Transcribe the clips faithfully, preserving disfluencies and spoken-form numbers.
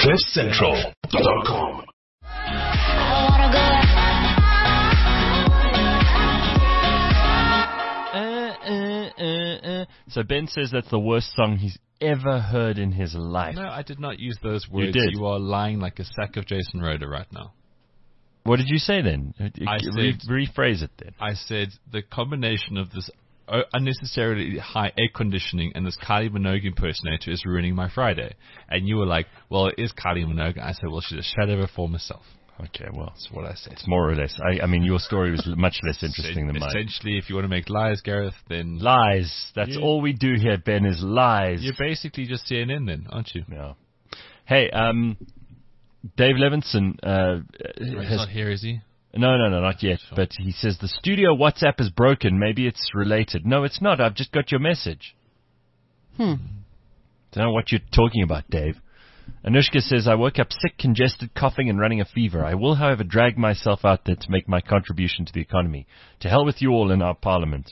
cliff central dot com. Uh, uh, uh, uh. So Ben says that's the worst song he's ever heard in his life. No, I did not use those words. You did. You are lying like a sack of Jason Rhoda right now. What did you say then? I Re- said, rephrase it then. I said the combination of this uh, unnecessarily high air conditioning and this Kylie Minogue impersonator is ruining my Friday. And you were like, well, it is Kylie Minogue. I said, well, she's a shadow of her former self. Okay, well, that's what I said. It's more or less. I, I mean, your story was much less interesting than mine. Essentially, if you want to make lies, Gareth, then... Lies. That's you, all we do here, Ben, is lies. You're basically just C N N then, aren't you? Yeah. Hey, um, Dave Levinson... Uh, He's has, not here, is he? No, no, no, not yet. Sure. But he says, the studio WhatsApp is broken. Maybe it's related. No, it's not. I've just got your message. Hmm. Don't know what you're talking about, Dave. Anushka says, I woke up sick, congested, coughing, and running a fever. I will, however, drag myself out there to make my contribution to the economy. To hell with you all in our parliament.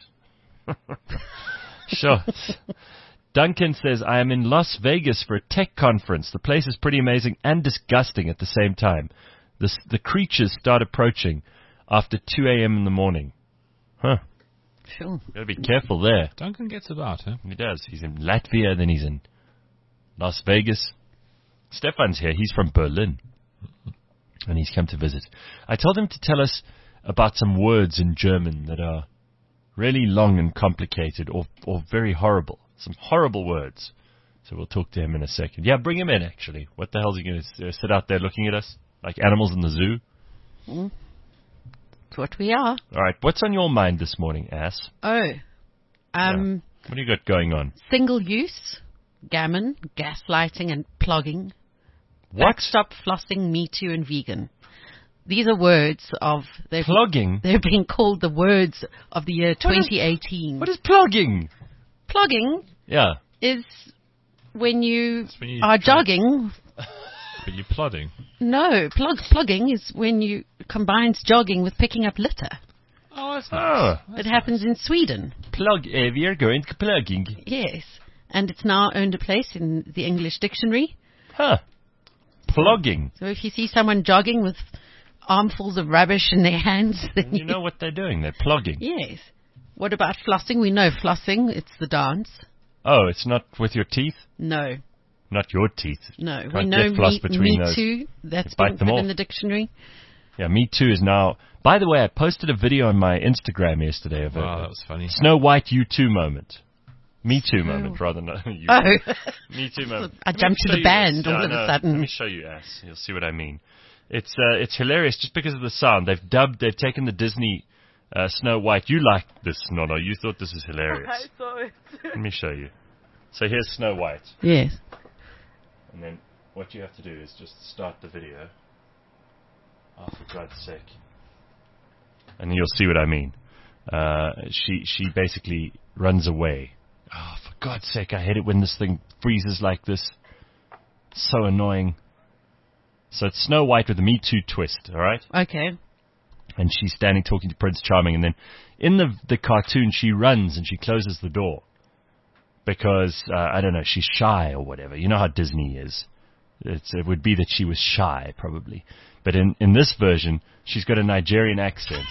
Sure. Duncan says, I am in Las Vegas for a tech conference. The place is pretty amazing and disgusting at the same time. The, the creatures start approaching after two a.m. in the morning. Huh. Sure. Gotta be careful there. Duncan gets about, huh? He does. He's in Latvia, then he's in Las Vegas. Stefan's here. He's from Berlin. And he's come to visit. I told him to tell us about some words in German that are really long and complicated or, or very horrible. Some horrible words. So we'll talk to him in a second. Yeah, bring him in, actually. What the hell is he going to uh, sit out there looking at us? Like animals in the zoo? Mm. That's what we are. All right. What's on your mind this morning, ass? Oh. Um, yeah. What do you got going on? Single use, gammon, gaslighting, and plugging. What? Backstop, flossing, Me Too, and vegan. These are words of... Plugging? They're being called the words of the year twenty eighteen. What is, what is plugging? Plugging yeah. is when you, when you are jogging... But you're plodding. No, plug plugging is when you combines jogging with picking up litter. Oh, that's nice. Oh, it happens in Sweden. Plug, uh, we are going to plugging. Yes, and it's now earned a place in the English dictionary. Huh. Plugging. So if you see someone jogging with armfuls of rubbish in their hands, then you know what they're doing. They're plugging. Yes. What about flossing? We know flossing. It's the dance. Oh, it's not with your teeth? No. Not your teeth. No. Can't we know get floss me, between me those. Too. That's bite been them put off. in the dictionary. Yeah, Me Too is now... By the way, I posted a video on my Instagram yesterday of wow, a that was funny. Snow White You Too moment. Me Too moment, rather than you Oh. Me Too moment. I jumped to the band all yeah, of no, a sudden. Let me show you, ass. You'll see what I mean. It's uh, it's hilarious just because of the sound. They've dubbed, they've taken the Disney uh, Snow White. You like this, no, no. You thought this is hilarious. I saw it. Let me show you. So here's Snow White. Yes. And then what you have to do is just start the video. Oh, for God's sake. And you'll see what I mean. Uh, she she basically runs away. Oh, for God's sake, I hate it when this thing freezes like this. So annoying. So it's Snow White with a Me Too twist, all right? Okay. And she's standing talking to Prince Charming, and then in the the cartoon she runs and she closes the door because uh, I don't know, she's shy or whatever. You know how Disney is. It's, it would be that she was shy, probably. But in, in this version, she's got a Nigerian accent.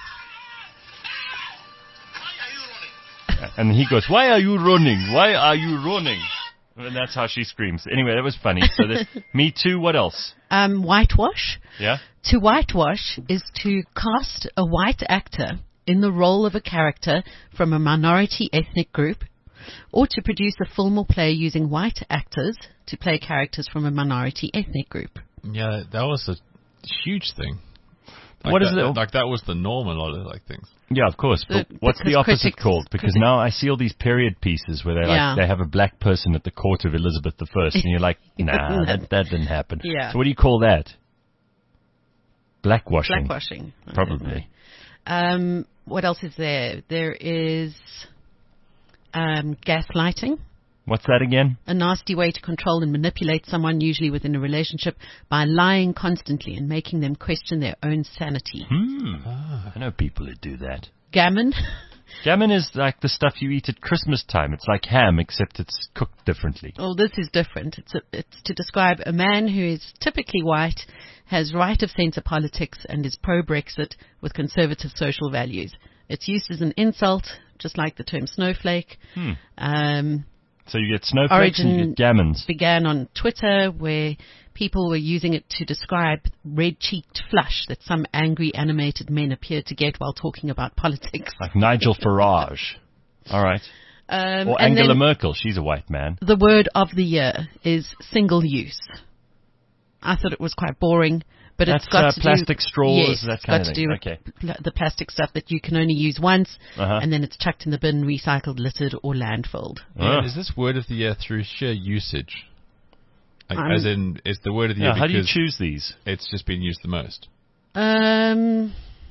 And he goes, why are you running? Why are you running? And that's how she screams. Anyway, that was funny. So the, Me Too, what else? Um, whitewash. Yeah? To whitewash is to cast a white actor in the role of a character from a minority ethnic group, or to produce a film or play using white actors to play characters from a minority ethnic group. Yeah, that was a huge thing. Like what that, is it? Like that was the norm in a lot of like things. Yeah, of course. But The- what's because the opposite critics- called? Because critics- now I see all these period pieces where they like Yeah. they have a black person at the court of Elizabeth the First, and you're like, nah, that, that didn't happen. Yeah. So what do you call that? Blackwashing. Blackwashing. I don't Probably. know. Um, what else is there? There is um, gaslighting. What's that again? A nasty way to control and manipulate someone, usually within a relationship, by lying constantly and making them question their own sanity. Hmm. I know people who do that. Gammon. Gammon is like the stuff you eat at Christmas time. It's like ham, except it's cooked differently. Well, this is different. It's a, it's to describe a man who is typically white, has right of centre politics, and is pro-Brexit with conservative social values. It's used as an insult, just like the term snowflake. Hmm. Um, So you get snowflakes and you Origin get gammons. began on Twitter, where people were using it to describe red-cheeked flush that some angry animated men appear to get while talking about politics. Like Nigel Farage. All right. Um, Or and Angela then Merkel. She's a white man. the word of the year is single use. I thought it was quite boring, but That's it's got uh, to plastic do, straws, yes, that it's kind got of to thing. do with Okay. pl- the plastic stuff that you can only use once, Uh-huh. and then it's chucked in the bin, recycled, littered, or landfilled. Ah. Is this word of the year through sheer usage? Like, Um, as in, it's the word of the year Yeah, how do you because choose these? it's just been used the most. Um,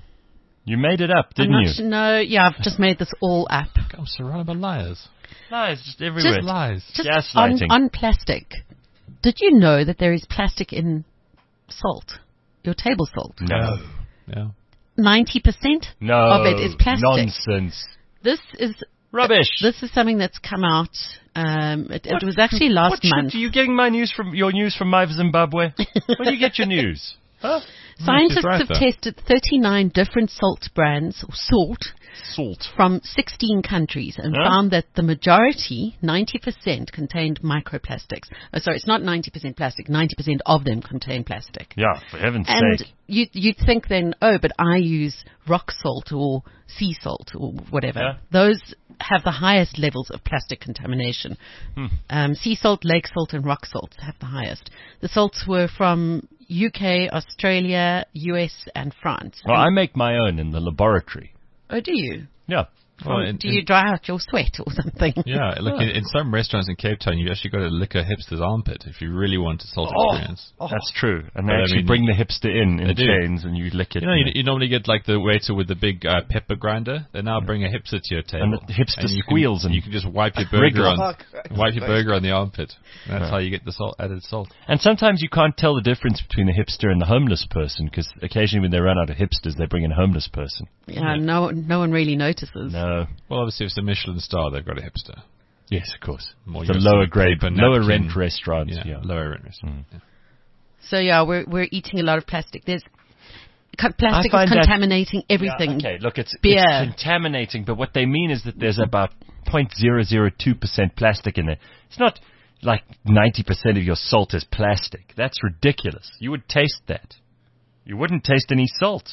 You made it up, I'm didn't not you? su- no, yeah, I've just made this all up. I'm surrounded by liars. No, it's just everywhere. Just- Lies. Just on, Gaslighting. on plastic. Did you know that there is plastic in salt? Your table salt. No. Yeah. ninety percent No. of it is plastic. Nonsense. This is Rubbish. This is something that's come out. Um, it, What- it was actually last what shit, month. Are you getting my news from your news from my Zimbabwe? Where do you get your news? Huh? Scientists she's right, have though. tested thirty-nine different salt brands, or salt, Salt. from sixteen countries and Huh? found that the majority, ninety percent, contained microplastics. Oh, sorry, it's not ninety percent plastic. ninety percent of them contain plastic. Yeah, for heaven's And sake. you, you'd think then, oh, but I use rock salt or sea salt or whatever. Yeah. Those have the highest levels of plastic contamination. Hmm. Um, sea salt, lake salt, and rock salt have the highest. The salts were from U K, Australia, U S, and France. Well, And- I make my own in the laboratory. oh, do you? Yeah. Well, in- do in- you dry out your sweat or something? Yeah, like in, in some restaurants in Cape Town, you actually got to lick a hipster's armpit if you really want a salt experience. That's true. And they But I actually mean, bring the hipster in in they do. chains and you lick it. You know, you, you normally get like the waiter with the big uh, pepper grinder. They now bring a hipster to your table, And the hipster you squeals Can, and you can just wipe your burger wriggle. on, wipe your burger on the armpit. That's how you get the salt added salt. And sometimes you can't tell the difference between the hipster and the homeless person because occasionally when they run out of hipsters, they bring in a homeless person. Yeah, no, no one really notices. No. Well, obviously, if it's a Michelin star, they've got a hipster. Yes, of course. More The your lower some grade, paper lower napkin. rent restaurants. Yeah, Yeah. lower rent restaurant. Yeah. So yeah, we're we're eating a lot of plastic. There's co- plastic is find that- contaminating everything. Yeah, okay, look, it's, Beer. it's contaminating, but what they mean is that there's about zero point zero zero two percent plastic in there. It's not like ninety percent of your salt is plastic. That's ridiculous. You would taste that. You wouldn't taste any salt.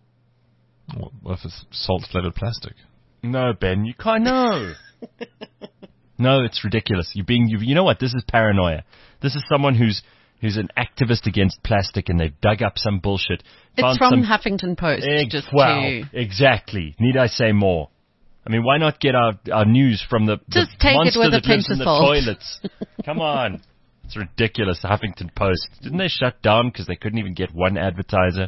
What what if it's salt-flavored plastic? No, Ben, you can't. No. No, it's ridiculous. You're being, you, you know what? This is paranoia. This is someone who's who's an activist against plastic, and they've dug up some bullshit. It's found from some, Huffington Post. Egg, just wow, to exactly. Need I say more? I mean, why not get our, our news from the, the Just take it monster with a that lives pinch in of the salt. toilets? Come on. It's ridiculous, the Huffington Post. Didn't they shut down because they couldn't even get one advertiser?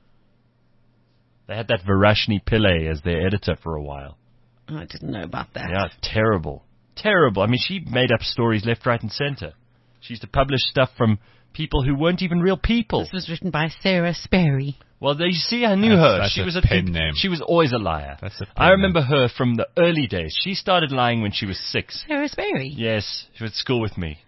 They had that Varashni Pillay as their editor for a while. Oh, I didn't know about that. Yeah, terrible. Terrible. I mean, she made up stories left, right, and center. She used to publish stuff from people who weren't even real people. This was written by Sarah Sperry. Well, there, you see, I knew That's- her. that's She a was a pen big- name. She was always a liar. That's a pen I remember her from the early days. She started lying when she was six. Sarah Sperry. Yes, she was at school with me.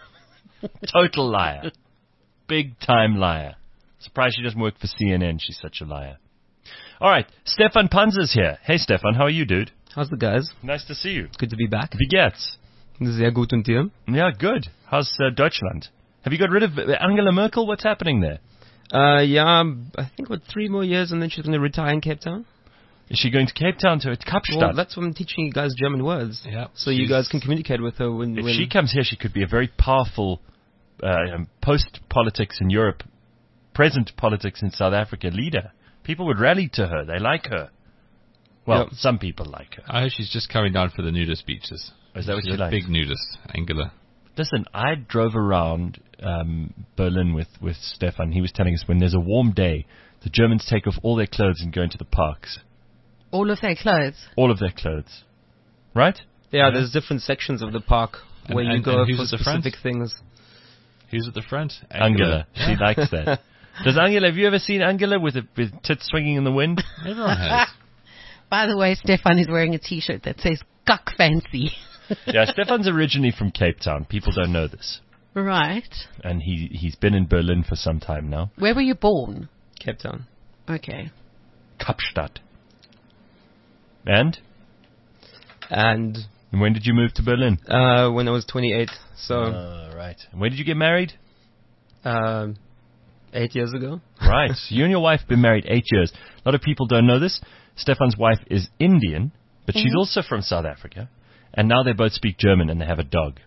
Total liar. Big time liar. Surprised she doesn't work for C N N. She's such a liar. All right, Stefan Panzer's here. Hey, Stefan, how are you, dude? How's the guys? Nice to see you. Good to be back. Wie geht's? Sehr gut und dir? Yeah, good. How's uh, Deutschland? Have you got rid of uh, Angela Merkel? What's happening there? Uh, yeah, I think what three more years and then she's going to retire in Cape Town. Is she going to Cape Town to Kapstadt? Well, that's why I'm teaching you guys German words. Yeah, So you she's- guys can communicate with her when... if when she comes here, she could be a very powerful uh, um, post-politics in Europe, present politics in South Africa leader. People would rally to her. They like her. Well, Yep. some people like her. I heard she's just coming down for the nudist beaches. Is that what She's she a likes? big nudist, Angela. Listen, I drove around um, Berlin with, with Stefan. He was telling us when there's a warm day, the Germans take off all their clothes and go into the parks. All of their clothes. All of their clothes. Right? yeah, there's different sections of the park And- where you and- go and who's for at the front? specific things. Who's at the front? Angela. She likes that. Does Angela, have you ever seen Angela with, a, with tits swinging in the wind? Everyone has. By the way, Stefan is wearing a T-shirt that says "Cuck Fancy." Yeah, Stefan's originally from Cape Town. People don't know this. Right. And he, he's been in Berlin for some time now. Where were you born? Cape Town. Okay. Kapstadt. And? And And when did you move to Berlin? uh, when I was twenty-eight, so Uh, right. And when did you get married? um, eight years ago. Right. So you and your wife have been married eight years. A lot of people don't know this. Stefan's wife is Indian, but she's also from South Africa. And now they both speak German and they have a dog.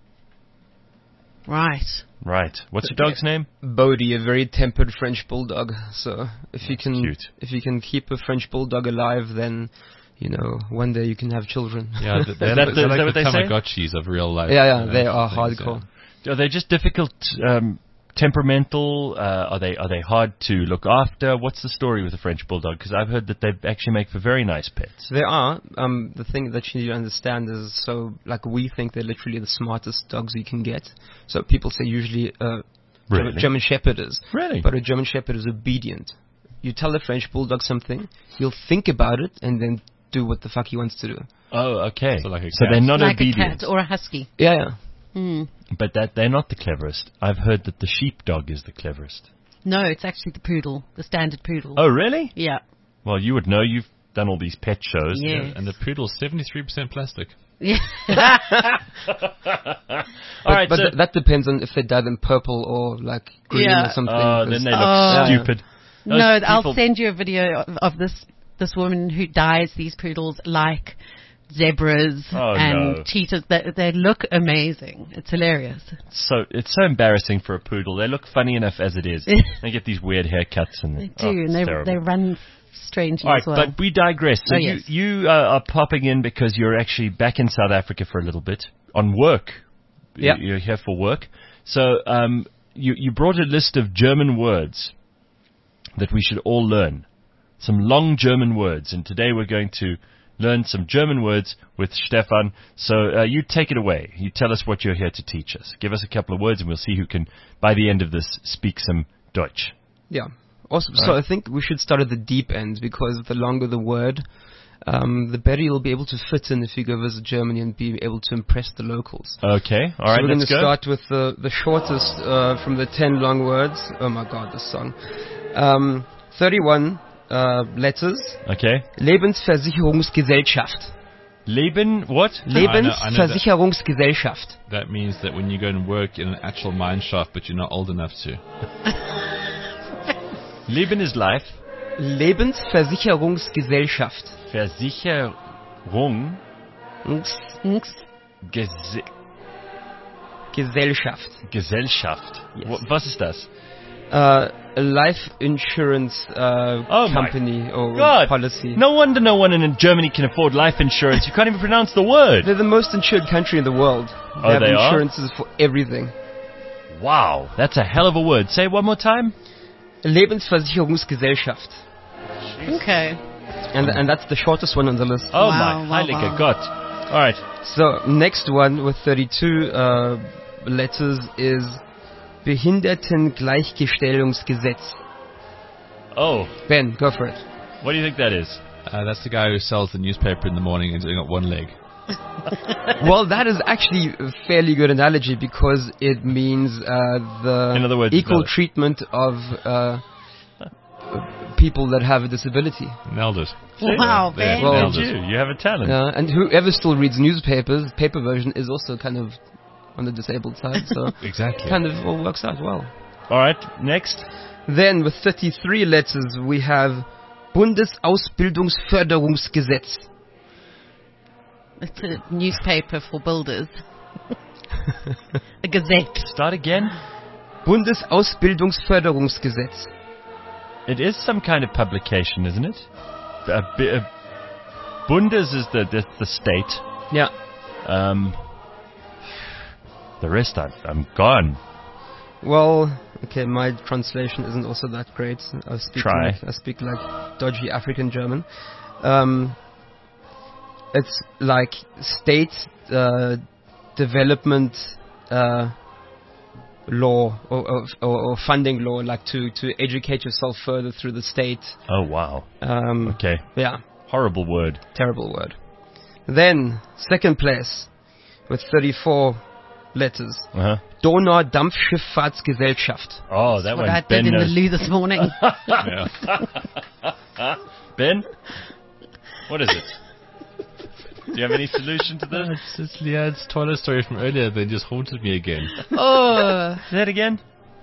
Right. Right. What's your dog's name? Bodhi, a very tempered French bulldog. So if you can, cute. if you can keep a French bulldog alive, then you know one day you can have children. Yeah, th- they're, Is that they're the- is like that what the they say? Tamagotchis of real life. yeah, yeah, you know, they are things, hardcore. Are they just difficult, um, temperamental? Uh, are they are they hard to look after? What's the story with the French bulldog? Because I've heard that they actually make for very nice pets. They are. Um, the thing that you need to understand is, so like we think they're literally the smartest dogs you can get. So people say usually uh, Really? German Shepherd is, Really? but a German Shepherd is obedient. You tell a French bulldog something, he'll think about it and then do what the fuck he wants to do. Oh, okay. So like a so cat. they're not Like a obedient, cat or a husky. Yeah, yeah. Hmm. but that they're not the cleverest. I've heard that the sheepdog is the cleverest. No, it's actually the poodle, the standard poodle. Oh, really? Yeah. Well, you would know. You've done all these pet shows. Yeah. And the poodle's seventy-three percent plastic. Yeah. All right. But so, th- that depends on if they dye them purple or like green Yeah. or something. oh, 'cause- then they look Oh. stupid. Those no, I'll people- send you a video of, of this this woman who dyes these poodles like zebras Oh, and no. cheetahs. They, they look amazing. It's hilarious. So it's so embarrassing for a poodle. They look funny enough as it is. They get these weird haircuts and They do, oh, and it's they terrible. they run strangely All right, as well. but we digress. So Oh, you yes. you uh, are popping in because you're actually back in South Africa for a little bit on work. Yeah. You're here for work. So um, you you brought a list of German words that we should all learn. Some long German words, and today we're going to learn some German words with Stefan. So uh, you take it away. You tell us what you're here to teach us. Give us a couple of words, and we'll see who can, by the end of this, speak some Deutsch. Yeah. Also, so I think we should start at the deep end because the longer the word, um, the better you'll be able to fit in if you go visit Germany and be able to impress the locals. Okay, all so right, we're going let's to go. start with the, the shortest uh, from the ten long words. Oh my god, this song. Um, thirty-one uh, letters. Okay. Lebensversicherungsgesellschaft. Leben, what? I know- I know that. Lebensversicherungsgesellschaft. That means that when you go and work in an actual mine shaft, but you're not old enough to. Leben is life. Lebensversicherungsgesellschaft. Versicherung. Ngs- Nks. Gese Gesellschaft. Gesellschaft. Yes. Wa- Was ist das? Uh, a life insurance uh, Oh my company or God. policy. No wonder no one in Germany can afford life insurance. You can't even pronounce the word. They're the most insured country in the world. Oh, they have they are? insurances for everything. Wow, that's a hell of a word. Say it one more time. Lebensversicherungsgesellschaft. Okay. And and that's the shortest one on the list. Oh Wow, my wow, heilige wow. Gott. All right. So, next one with thirty-two uh, letters is Behindertengleichgestellungsgesetz. Oh, Ben, go for it. what do you think that is? Uh, that's the guy who sells the newspaper in the morning and doing got one leg. Well, that is actually a fairly good analogy because it means uh, the In other words, equal valid. treatment of uh, people that have a disability. Nailed it. Wow, There, Ben. Well, nailed You, it. you have a talent. Uh, and whoever still reads newspapers, paper version is also kind of on the disabled side, so Exactly. kind of all works out well. All right, next. Then with thirty-three letters we have Bundesausbildungsförderungsgesetz. It's a newspaper for builders. A gazette. Start again. Bundesausbildungsförderungsgesetz. It is some kind of publication, isn't it? A, bi- a, Bundes is the, the the state. Yeah. Um, the rest, I, I'm gone. Well, okay, my translation isn't also that great. I speak Try. Like, I speak like dodgy African German. Um, it's like state uh, development uh, law or, or, or funding law, like to, to educate yourself further through the state. Oh wow. Um, Okay. Yeah. Horrible word. Terrible word. Then, second place, with thirty-four letters. Uh-huh. Donaudampfschifffahrtsgesellschaft. Oh, that What one. I did Ben in the knows. loo this morning. Yeah. Ben? What is it? Do you have any solution to this? It's, it's Leanne's toilet story from earlier that just haunted me again. Oh, Say that again?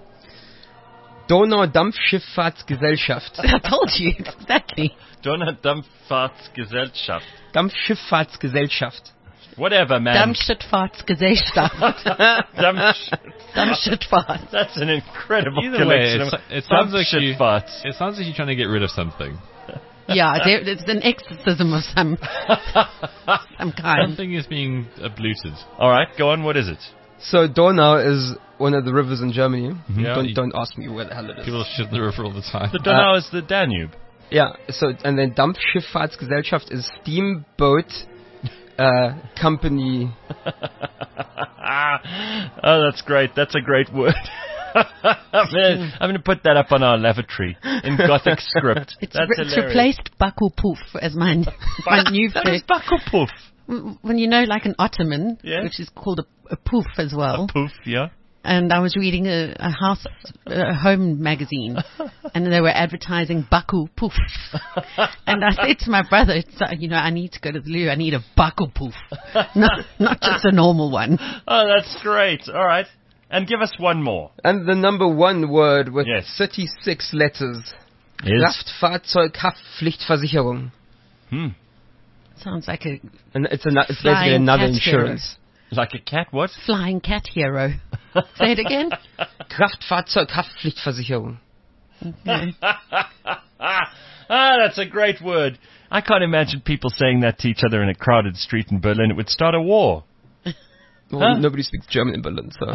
Donaudampfschifffahrtsgesellschaft. I told you exactly. Donaudampffahrtsgesellschaft. Dampfschifffahrtsgesellschaft. Whatever, man. Dampfschifffahrtsgesellschaft. Dampf- Dampfschiffahrt. That's an incredible Either way, collection. it's, of it sounds like you, Dampfschifffahrts. it sounds like you're trying to get rid of something. Yeah, there, it's an exorcism of some some kind. Something is being abluted. All right, go on. What is it? So Donau is one of the rivers in Germany. Yeah, Don't, you- don't ask me where the hell it is. People shit in the river all the time. The Donau is the Danube. Yeah, so, and then Dampfschifffahrtsgesellschaft is steamboat uh, company. Oh, that's great. That's a great word. I'm gonna, I'm gonna put that up on our lavatory in Gothic script. It's, That's re- it's hilarious. replaced Baku Poof as my, my new That is phrase. Bakupoof. When you know, like an ottoman, Yeah. which is called a, a poof as well. Poof, yeah. And I was reading a, a house, a home magazine, and they were advertising Baku Poof. And I said to my brother, it's, uh, you know, I need to go to the loo. I need a Baku Poof, not not just a normal one. Oh, that's great. All right. And give us one more. And the number one word with Yes. thirty-six letters. Is? Kraftfahrzeughaftpflichtversicherung. Hmm. Sounds like a And it's, an, it's Flying basically another cat insurance. Like a cat, what? flying cat hero. Say it again. Kraftfahrzeughaftpflichtversicherung. Okay. Ah, that's a great word. I can't imagine people saying that to each other in a crowded street in Berlin. It would start a war. Well, Huh? nobody speaks German in Berlin, so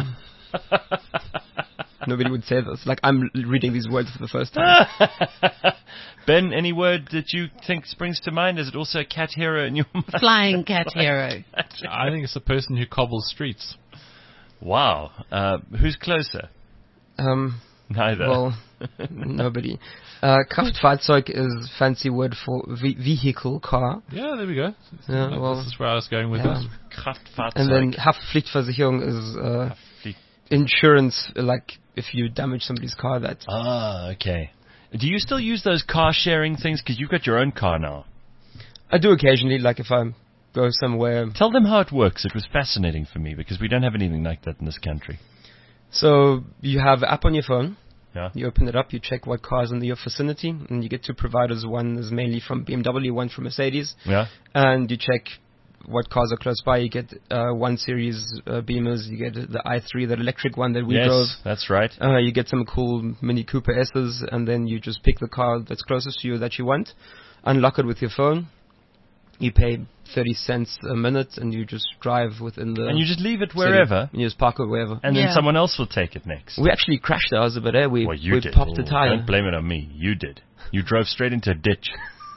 nobody would say this. Like, I'm l- reading these words for the first time. Ben, any word that you think springs to mind? Is it also a cat hero in your mind? Flying cat hero. I think it's the person who cobbles streets. Wow. Uh, who's closer? Um, Neither. well, nobody. Uh, Kraftfahrzeug is fancy word for ve- vehicle, car. Yeah, there we go. Yeah, This well, is where I was going with yeah. this. Kraftfahrzeug. And then Haftpflichtversicherung is uh, insurance, like if you damage somebody's car. That Ah, okay. Do you still use those car sharing things? Because you've got your own car now. I do occasionally, like if I go somewhere. Tell them how it works. It was fascinating for me because we don't have anything like that in this country. So you have an app on your phone. Yeah. You open it up, you check what cars in your vicinity, and you get two providers. One is mainly from B M W, one from Mercedes. Yeah. And you check what cars are close by. You get uh, one series uh, Beamers. You get the i three, the electric one that we yes, drove. that's right. Uh, you get some cool Mini Cooper S's, and then you just pick the car that's closest to you that you want, unlock it with your phone. You pay thirty cents a minute, and you just drive within the. And you just leave it city. wherever, And you just park it wherever. and then Yeah. someone else will take it next. We actually crashed ours a bit, eh? We, well, you we did. popped a Oh, tire. Don't blame it on me. You did. You drove straight into a ditch.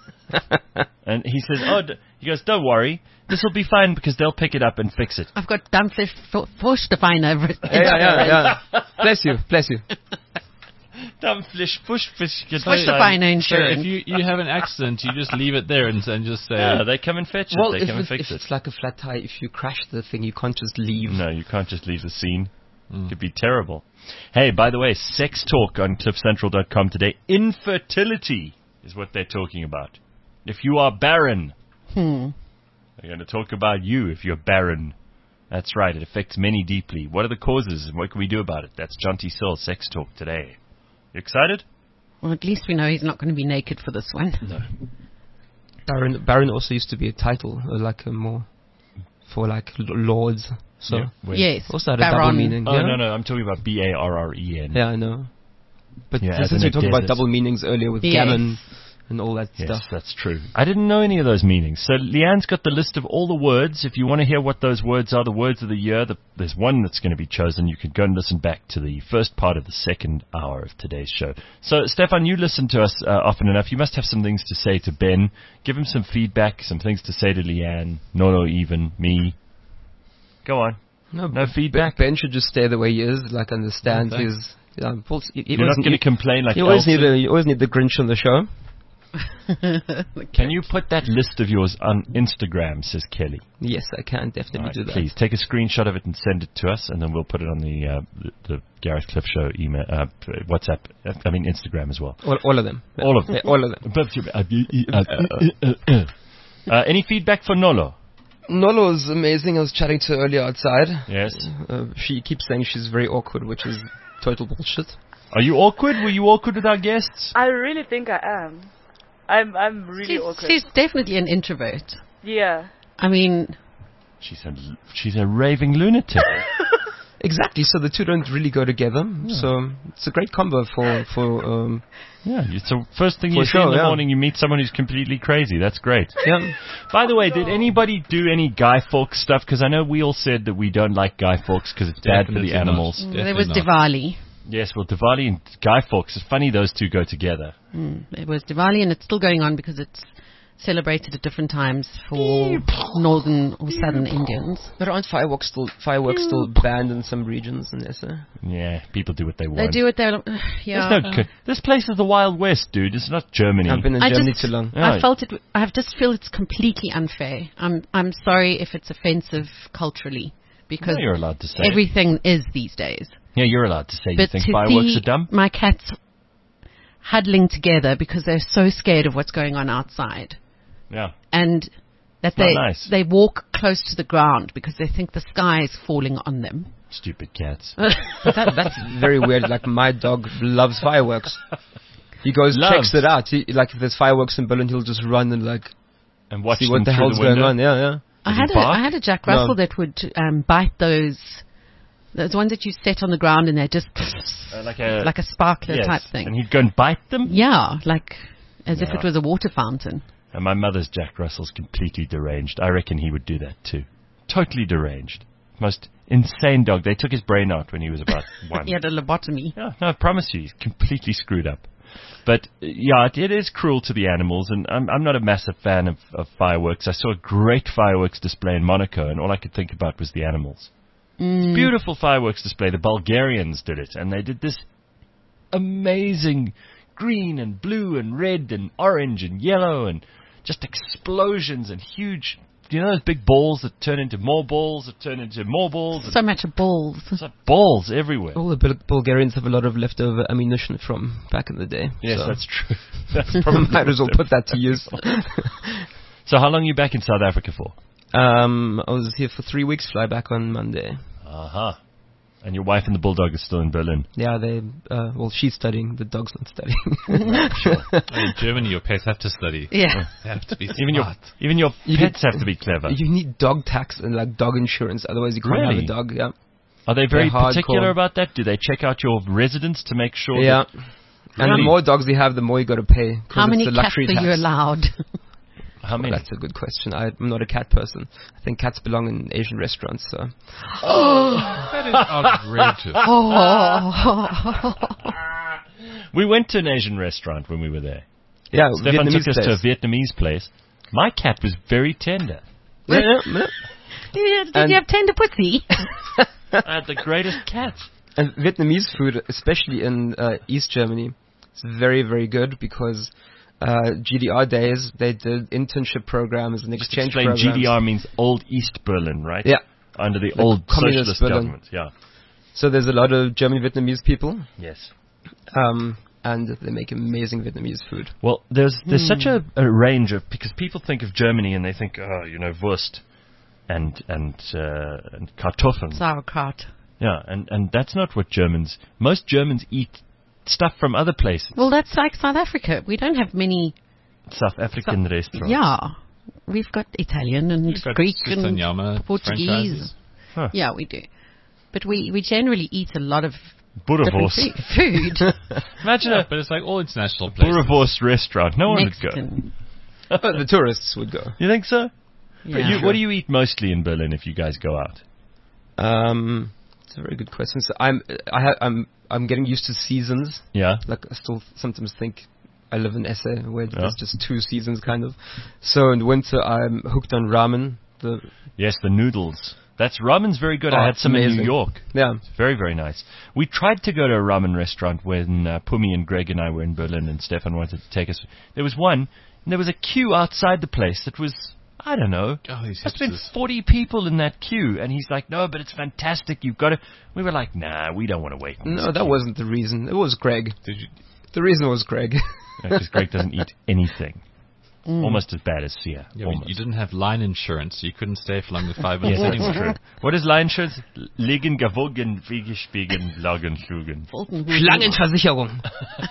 And he says, "Oh," d-, he goes, "Don't worry. This will be fine because they'll pick it up and fix it." I've got Dampfish Furchtefein over it. Yeah, yeah, yeah. Bless you, bless you. Dampflish, Fuschfisch, Furchtefein So insurance. if you, you have an accident, you just leave it there and, and just say, Yeah, they come and fetch it. Well, they if, come and it- fix if it. it's like a flat tire, if you crash the thing, you can't just leave. No, you can't just leave the scene. Mm. It'd be terrible. Hey, by the way, sex talk on cliff central dot com today. Infertility is what they're talking about. If you are barren, Hmm. they're going to talk about you if you're barren. That's right. It affects many deeply. What are the causes and what can we do about it? That's John T. Searle, Sex Talk today. You excited? Well, at least we know he's not going to be naked for this one. No. Baron, Baron also used to be a title, uh, like a more for like l- lords. So Yeah, wait. Yes. also had a double Baron. meaning. Oh, yeah? no, no. I'm talking about B A R R E N. Yeah, I know. But Yeah, as since in we a talked about desert. double meanings earlier with Yes. gammon and all that Yes, stuff. that's true. I didn't know any of those meanings. So Leanne's got the list of all the words. If you want to hear what those words are, the words of the year, the, there's one that's going to be chosen. You can go and listen back to the first part of the second hour of today's show. So, Stefan, you listen to us uh, often enough. You must have some things to say to Ben. Give him some feedback, some things to say to Leanne, Nono, even, me. Go on. No, No B- feedback? Ben should just stay the way he is, like understand Oh, his. Yeah, Paul's- he- he You're always not going to need- complain like you always need Elton? the you always need the Grinch on the show. Can you put that list of yours on Instagram, says Kelly. Yes, I can definitely All right, do that. please take a screenshot of it and send it to us, and then we'll put it on the uh, the, the Gareth Cliff Show email, uh, WhatsApp. uh, I mean Instagram as well. All, all of them. All of them. Yeah, all of them. Uh, any feedback for Nolo? Nolo is amazing. I was chatting to her earlier outside. Yes. Uh, she keeps saying she's very awkward, which is total bullshit. Are you awkward? Were you awkward with our guests? I really think I am. I'm I'm really She's, awkward. she's definitely an introvert. Yeah. I mean, She's a she's a raving lunatic. Exactly. So the two don't really go together. So it's a great combo for for um, Yeah, it's the first thing For you see sure, in the yeah. morning. You meet someone who's completely crazy. That's great. yeah. By the way, did anybody do any Guy Fawkes stuff? Because I know we all said that we don't like Guy Fawkes because it's bad for Definitely the animals. not. there was Definitely Diwali. Yes, well, Diwali and Guy Fawkes, it's funny those two go together. Mm, it was Diwali, and it's still going on because it's celebrated at different times for northern or southern Indians. But aren't fireworks still fireworks still banned in some regions in S A? Yeah, people do what they want. They do what they yeah. There's no co- this place is the Wild West, dude. It's not Germany. I've been in I Germany just- too long. Yeah. I felt it. I just feel it's completely unfair. I'm I'm sorry if it's offensive culturally because No, you're allowed to say it. everything is these days. Yeah, you're allowed to say you But think to fireworks see are dumb. my cats huddling together because they're so scared of what's going on outside, Yeah. and that not they nice. they walk close to the ground because they think the sky is falling on them. Stupid cats. But that, that's very weird. Like my dog loves fireworks. He goes Loves. checks it out. He, like if there's fireworks in Berlin, he'll just run and like And watch see them what the through hell's the going window. on. Yeah, yeah. I Does he had a bark? I had a Jack No. Russell that would um, bite those those ones that you set on the ground and they just Uh, like a like a sparkler yes. type thing. And he'd go and bite them. Yeah, like as if Yeah. it was a water fountain. And my mother's Jack Russell's completely deranged. I reckon he would do that too. Totally deranged. Most insane dog. They took his brain out when he was about one. He had a lobotomy. Yeah, no, I promise you, he's completely screwed up. But uh, yeah, it, it is cruel to the animals, and I'm, I'm not a massive fan of, of fireworks. I saw a great fireworks display in Monaco, and all I could think about was the animals. Mm. Beautiful fireworks display. The Bulgarians did it, and they did this amazing green and blue and red and orange and yellow and just explosions and huge. You know those big balls that turn into more balls that turn into more balls? So much balls. It's like balls everywhere. All the Bul- Bulgarians have a lot of leftover ammunition from back in the day. Yes, so that's true. That's probably might as well put that to use. So how long are you back in South Africa for? Um, I was here for three weeks. Fly back on Monday. Uh-huh. And your wife and the bulldog are still in Berlin. Yeah, they. Uh, well, she's studying. The dog's not studying. Sure. In Germany, your pets have to study. Yeah. They have to be Even your smart. even your You pets have to be clever. You need dog tax and like dog insurance. Otherwise, you can't have Really? a dog. Yeah. Are they very They're hardcore. particular about that? Do they check out your residence to make sure Yeah. that... And Really? the more dogs you have, the more you got to pay. 'cause How it's many the cats luxury are tax. you allowed? How Well, many? that's a good question. I, I'm not a cat person. I think cats belong in Asian restaurants. So That is outrageous. Oh. We went to an Asian restaurant when we were there. yeah, Stefan Vietnamese took us to a place. Vietnamese place. My cat was very tender. Yeah, yeah, yeah. Yeah, Did And- you have tender pussy? I had the greatest cat. And Vietnamese food, especially in uh, East Germany, is very, very good because uh, G D R days they did internship programs and Just exchange explain, programs. G D R means Old East Berlin, right? Yeah. Under the, The old communist socialist Berlin. government. Yeah. So there's a lot of German Vietnamese people, Yes. um, and they make amazing Vietnamese food. Well, there's there's such a, a range of, because people think of Germany and they think, oh, you know, Wurst and and uh, and Kartoffeln. Sauerkraut. Yeah, and and that's not what Germans. Most Germans eat stuff from other places. Well, that's like South Africa. We don't have many. South African restaurants. Yeah. We've got Italian and You've got Greek and Susanyama Portuguese. franchises. Huh. Yeah, we do. But we, we generally eat a lot of different Boerewors. fo- food. Imagine Yeah, a but it's like all international places. Boerewors restaurant. No one would go. Mexican. But the tourists would go. You think so? But Yeah. you, what do you eat mostly in Berlin if you guys go out? Um, it's a very good question. So I'm I ha- I'm I'm getting used to seasons. Yeah. Like I still sometimes think I live in S A where Yeah. there's just two seasons kind of. So in winter I'm hooked on ramen. The Yes, the noodles. That's ramen's very good. Oh, I had some in amazing. New York. Yeah. It's very, very nice. We tried to go to a ramen restaurant when uh, Pumi and Greg and I were in Berlin, and Stefan wanted to take us. There was one, and there was a queue outside the place that was, I don't know, Oh, these must have been hipsters. forty people in that queue, and he's like, no, but it's fantastic. You've got to. We were like, nah, we don't want to wait. in this No, that queue." wasn't the reason. It was Greg. Did you? The reason was Greg. Because Greg doesn't eat anything. Mm. Almost as bad as Sia. Yeah, but Almost. you didn't have line insurance, so you couldn't stay for longer than five minutes Yes, that's anyway. true. What is line insurance? Liegen, gewogen, wiegespiegen, lagen, schlugen. Schlangenversicherung.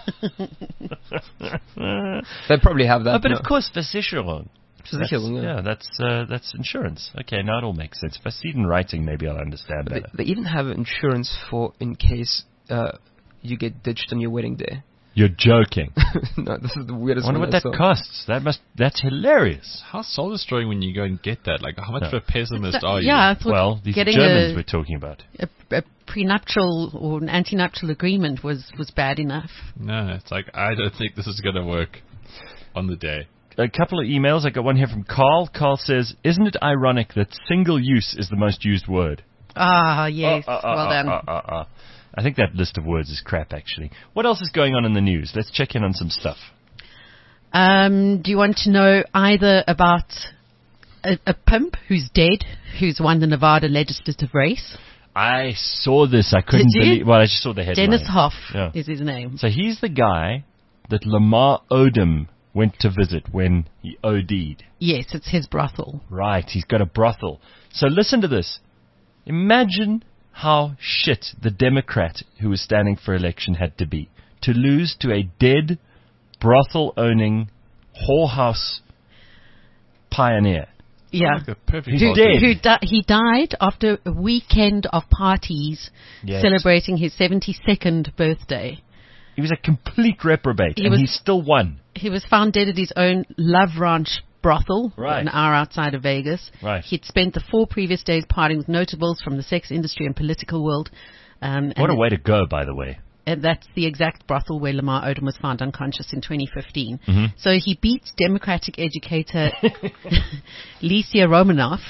They probably have that. Oh, but no. of course, Versicherung. Versicherung, That's, yeah. yeah, that's uh, that's insurance. Okay, now it all makes sense. If I see it in writing, maybe I'll understand They, better. they even have insurance for in case uh, you get ditched on your wedding day. You're joking. No, this is the I weirdest wonder one what I that saw. costs. That must. That's hilarious. How soul destroying when you go and get that? Like, how much Yeah. of a pessimist That- are you? yeah, I thought Well, these getting Germans a, we're talking about. a, a prenuptial or an antenuptial agreement was, was bad enough. No, it's like, I don't think this is going to work on the day. A couple of emails. I got one here from Carl. Carl says, "Isn't it ironic that single use is the most used word?" Ah, yes. Uh, uh, uh, well uh, done. uh, uh, uh. I think that list of words is crap, actually. What else is going on in the news? Let's check in on some stuff. Um, do you want to know either about a, a pimp who's dead, who's won the Nevada legislative race? I saw this. I couldn't Did you? believe. Well, I just saw the headline. Dennis Hoff Yeah. is his name. So he's the guy that Lamar Odom went to visit when he O D'd. Yes, it's his brothel. Right, he's got a brothel. So listen to this. Imagine how shit the Democrat who was standing for election had to be to lose to a dead, brothel-owning, whorehouse pioneer. Yeah. Like a perfect He's plot. dead. Who di- he died after a weekend of parties Yes. celebrating his seventy-second birthday. He was a complete reprobate, He and was- he still won. He was found dead at his own Love Ranch brothel, Right. an hour outside of Vegas. Right. He'd spent the four previous days partying with notables from the sex industry and political world. Um, What and, a way to go, by the way. and that's the exact brothel where Lamar Odom was found unconscious in twenty fifteen. Mhm. So he beat Democratic educator Licia Romanoff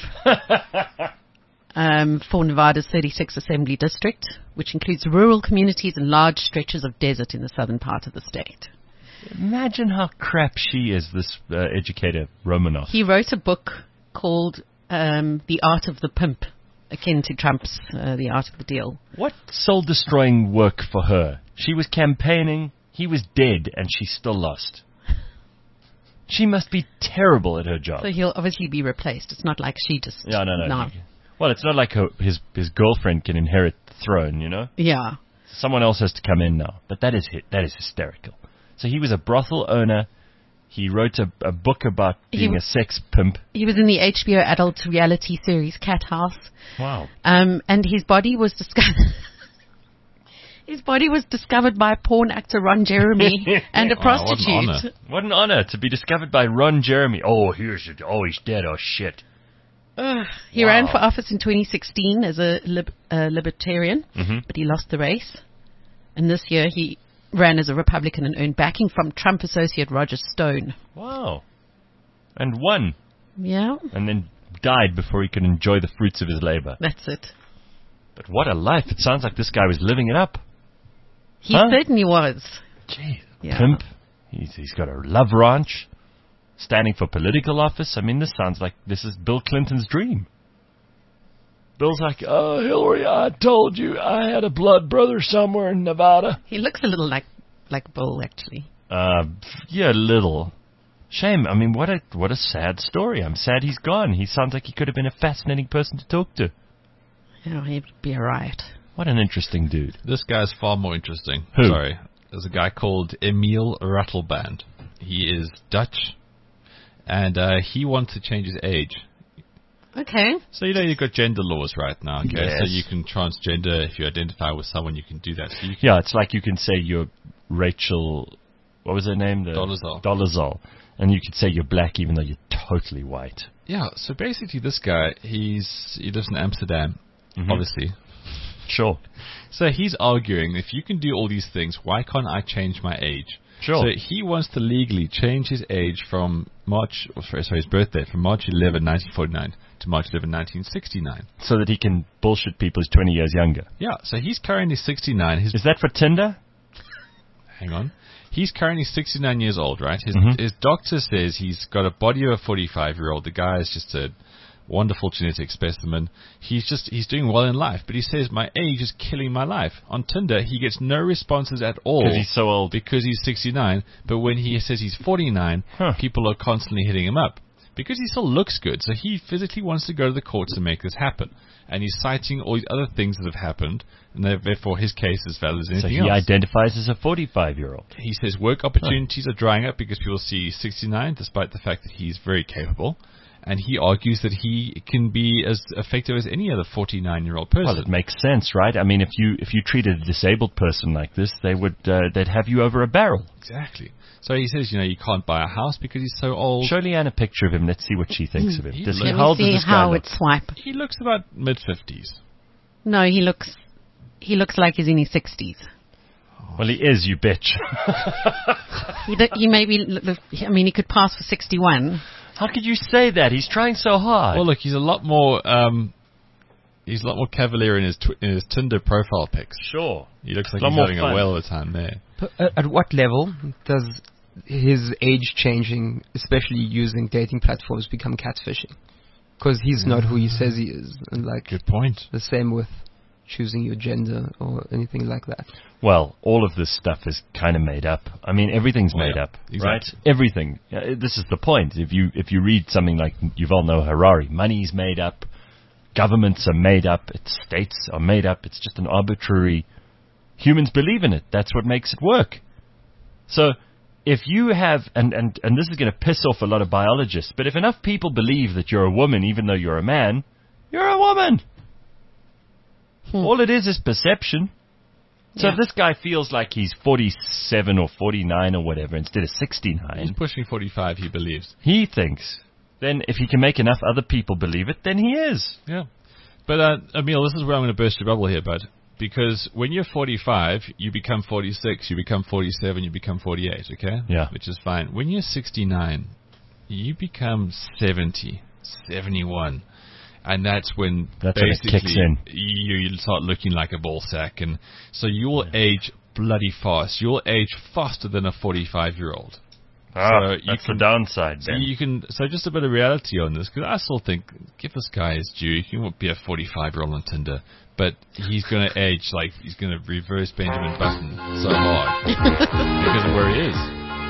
um, for Nevada's thirty-sixth Assembly District, which includes rural communities and large stretches of desert in the southern part of the state. Imagine how crap she is, this uh, educator, Romanoff. He wrote a book called um, The Art of the Pimp, akin to Trump's uh, The Art of the Deal. What soul-destroying work for her? She was campaigning, he was dead, and she still lost. She must be terrible at her job. So he'll obviously be replaced. It's not like she just... Yeah, no, no. Well, it's not like her, his his girlfriend can inherit the throne, you know? Yeah. Someone else has to come in now. But that is hi- that is hysterical. So he was a brothel owner. He wrote a, a book about He being w- a sex pimp. He was in the H B O adult reality series Cat House. Wow. Um, and his body was discovered... His body was discovered by porn actor Ron Jeremy and a Wow, what an prostitute. honor. What an honor to be discovered by Ron Jeremy. Oh, here's it. Oh, he's dead. Oh, shit. Ugh. He Wow. ran for office in twenty sixteen as a lib- uh, libertarian, Mhm. but he lost the race. And this year he ran as a Republican and earned backing from Trump associate Roger Stone. Wow. And won. Yeah, And then died before he could enjoy the fruits of his labor. that's it. But what a life. It sounds like this guy was living it up. He Huh? certainly was. Gee, Yeah. pimp. He's, he's got a love ranch, standing for political office. I mean, this sounds like this is Bill Clinton's dream. Bill's like, oh, Hillary, I told you I had a blood brother somewhere in Nevada. He looks a little like like Bill, actually. Uh, yeah, little. Shame. I mean, what a what a sad story. I'm sad he's gone. He sounds like he could have been a fascinating person to talk to. Yeah, he'd be a riot. What an interesting dude. This guy's far more interesting. Who? Sorry. There's a guy called Emil Rattleband. He is Dutch, and uh, he wants to change his age. Okay. So, you know, you've got gender laws right now, okay? Yes. So you can transgender. If you identify with someone, you can do that. So you can, Yeah, it's like you can say you're Rachel, what was her name? The Dolezal. Dolezal. And you could say you're black even though you're totally white. yeah, so basically this guy, he's he lives in Amsterdam, Mhm. obviously. Sure. So he's arguing, if you can do all these things, why can't I change my age? Sure. So he wants to legally change his age from March, or sorry, sorry, his birthday, from March eleventh, nineteen forty-nine to March eleventh, nineteen sixty-nine. So that he can bullshit people who's twenty years younger. Yeah, so he's currently sixty-nine. His Is that for Tinder? Hang on. He's currently sixty-nine years old, right? His, Mhm. his doctor says he's got a body of a forty-five-year-old. The guy is just a wonderful genetic specimen. He's just, he's doing well in life, but he says, my age is killing my life. On Tinder, he gets no responses at all. Because he's so old. Because he's sixty-nine, but when he says he's forty-nine, Huh. people are constantly hitting him up. Because he still looks good, so he physically wants to go to the courts to make this happen. And he's citing all these other things that have happened, and therefore his case is valid as So anything he else. identifies as a forty-five-year-old. He says work opportunities are drying up because people see he's sixty-nine, despite the fact that he's very capable. And he argues that he can be as effective as any other forty-nine-year-old person. Well, it makes sense, right? I mean, if you if you treated a disabled person like this, they would uh, they'd have you over a barrel. Exactly. So he says, you know, you can't buy a house because he's so old. Show Leanne a picture of him. Let's see what she thinks of him. He Does he, looks- Let how me old does see this guy how look? it swipe. He looks about mid-fifties. No, he looks he looks like he's in his sixties. Well, he is, you bitch. He, do- he maybe look, look- I mean he could pass for sixty-one. How could you say that? He's trying so hard. Well, look, he's a lot more, um, he's a lot more cavalier in his tw- in his Tinder profile pics. sure. He looks like A lot he's more having fun. a whale of a time there. But uh, at what level does his age changing, especially using dating platforms, become catfishing? Because he's not who he says he is, and like Good point. the same with choosing your gender or anything like that. Well, all of this stuff is kind of made up. I mean, everything's Well, made yeah, up, exactly. right? Everything. Uh, this is the point. If you if you read something like Yuval Noah Harari, money's made up, governments are made up, it's states are made up. It's just an arbitrary. Humans believe in it. That's what makes it work. So, if you have, and and and this is going to piss off a lot of biologists, but if enough people believe that you're a woman, even though you're a man, you're a woman. All it is is perception. So Yeah. if this guy feels like he's forty-seven or forty-nine or whatever instead of He's sixty-nine, pushing forty-five, he believes. he thinks, then if he can make enough other people believe it, then he is. Yeah. But, uh, Emil, this is where I'm going to burst your bubble here, bud. Because when you're forty-five, you become forty-six, you become forty-seven, you become forty-eight, okay? Yeah. Which is fine. When you're sixty-nine, you become seventy, seventy-one. And that's when That's when it basically kicks in. You, you start looking like a ball sack. And so you'll age bloody fast. You'll age faster than a forty-five-year-old. Ah, you that's can- the downside So then. you can, so just a bit of reality on this, because I still think, give this guy his due. He won't be a forty-five-year-old on Tinder, but he's going to age like he's going to reverse Benjamin Button so hard because of where he is.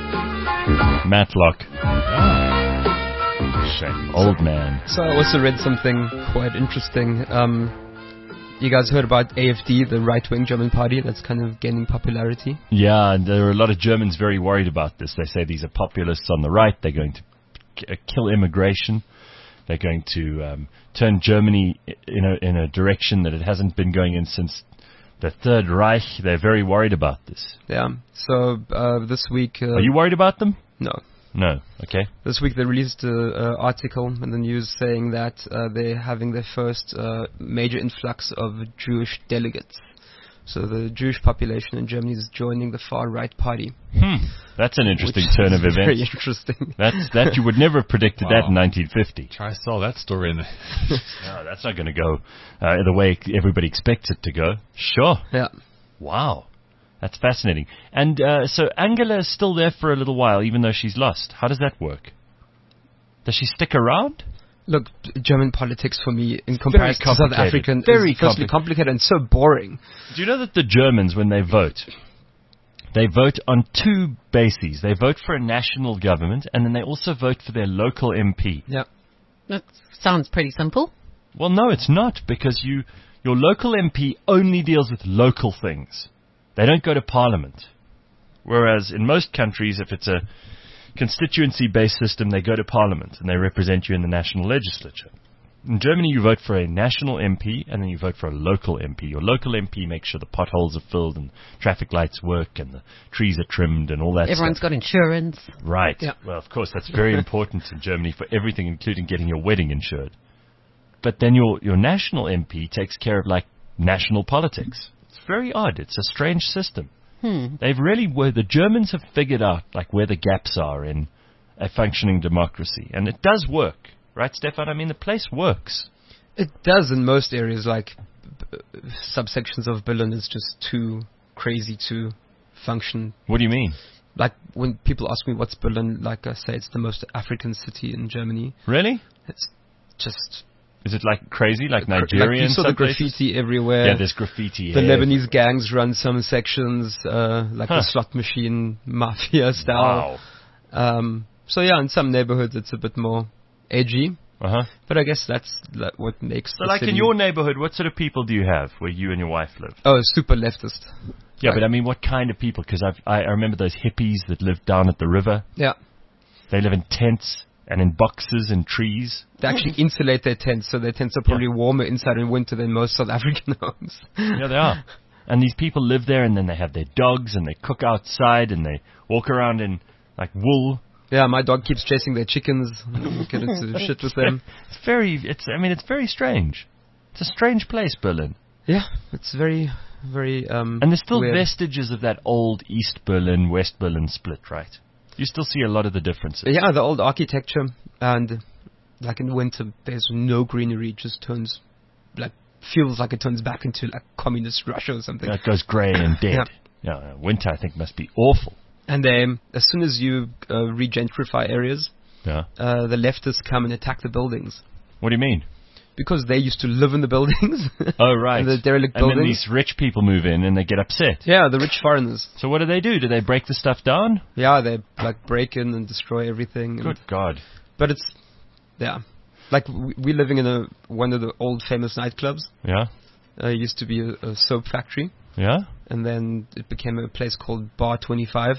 Matlock. Ah, Shame. Old man. So I also read something quite interesting. Um, you guys heard about A F D, the right-wing German party that's kind of gaining popularity? Yeah, and there are a lot of Germans very worried about this. They say these are populists on the right. They're going to k- uh, kill immigration. They're going to um, turn Germany i- in a in a direction that it hasn't been going in since the Third Reich. They're very worried about this. Yeah. So uh, this week... Uh, Are you worried about them? No. No. Okay. This week they released an uh, article in the news saying that uh, they're having their first uh, major influx of Jewish delegates. So the Jewish population in Germany is joining the far-right party. Hmm. That's an interesting which turn is of Very events. interesting. That's that you would never have predicted that Wow. in nineteen fifty. try to sell that story in there. No, that's not going to go uh, the way everybody expects it to go. Sure. Yeah. Wow. That's fascinating. And uh, so Angela is still there for a little while, even though she's lost. How does that work? Does she stick around? Look, German politics for me, in comparison to South complicated. African, Very is firstly compli- complicated and so boring. Do you know that the Germans, when they vote, they vote on two bases. They vote for a national government, and then they also vote for their local M P. Yeah. That sounds pretty simple. Well, no, it's not, because you your local M P only deals with local things. They don't go to parliament. Whereas in most countries, if it's a constituency-based system, they go to parliament and they represent you in the national legislature. In Germany, you vote for a national M P and then you vote for a local M P. Your local M P makes sure the potholes are filled and traffic lights work and the trees are trimmed and all that Everyone's stuff. got insurance. Right. Yeah. Well, of course, that's very important in Germany for everything, including getting your wedding insured. But then your, your national M P takes care of, like, national politics. It's very odd. It's a strange system. Hmm. They've really, where the Germans have figured out like where the gaps are in a functioning democracy, and it does work, right, Stefan? I mean, the place works. It does in most areas, like b- b- subsections of Berlin is just too crazy to function. What do you mean? Like when people ask me what's Berlin, like I say, it's the most African city in Germany. Really? It's just Is it like crazy, like cr- Nigeria? Like you in saw some the graffiti places? everywhere. Yeah, there's graffiti. The here. Lebanese gangs run some sections, uh, like Huh. the slot machine mafia style. Wow. Um, so yeah, in some neighborhoods it's a bit more edgy, Uh huh. but I guess that's like what makes. So, the like city in your neighborhood, what sort of people do you have where you and your wife live? oh, super leftist. Yeah, Like- but I mean, what kind of people? Because I I remember those hippies that lived down at the river. Yeah, They live in tents and in boxes and trees. they actually insulate their tents, so their tents are probably warmer inside in winter than most South African homes. Yeah, they are. And these people live there, and then they have their dogs, and they cook outside, and they walk around in like wool. Yeah, my dog keeps chasing their chickens. Get into shit with them. It's very. It's. I mean, it's very strange. It's a strange place, Berlin. Yeah, it's very, very. Um, And there's still weird. vestiges of that old East Berlin, West Berlin split, right? You still see a lot of the differences. Yeah, the old architecture, and like in winter, there's no greenery. It just turns, like, feels like it turns back into like communist Russia or something. Yeah, it goes grey and dead. Yeah. Winter, I think, must be awful. And then, as soon as you uh, re-gentrify areas, Yeah. uh, the leftists come and attack the buildings What do you mean? because they used to live in the buildings. Oh, right. And the derelict And then buildings. these rich people move in and they get upset. Yeah, the rich foreigners. So what do they do? Do they break the stuff down? Yeah, they like break in and destroy everything. And Good God. But it's, yeah, like we, we're living in a one of the old famous nightclubs. Yeah? Uh, it used to be a, a soap factory, Yeah? and then it became a place called Bar twenty-five.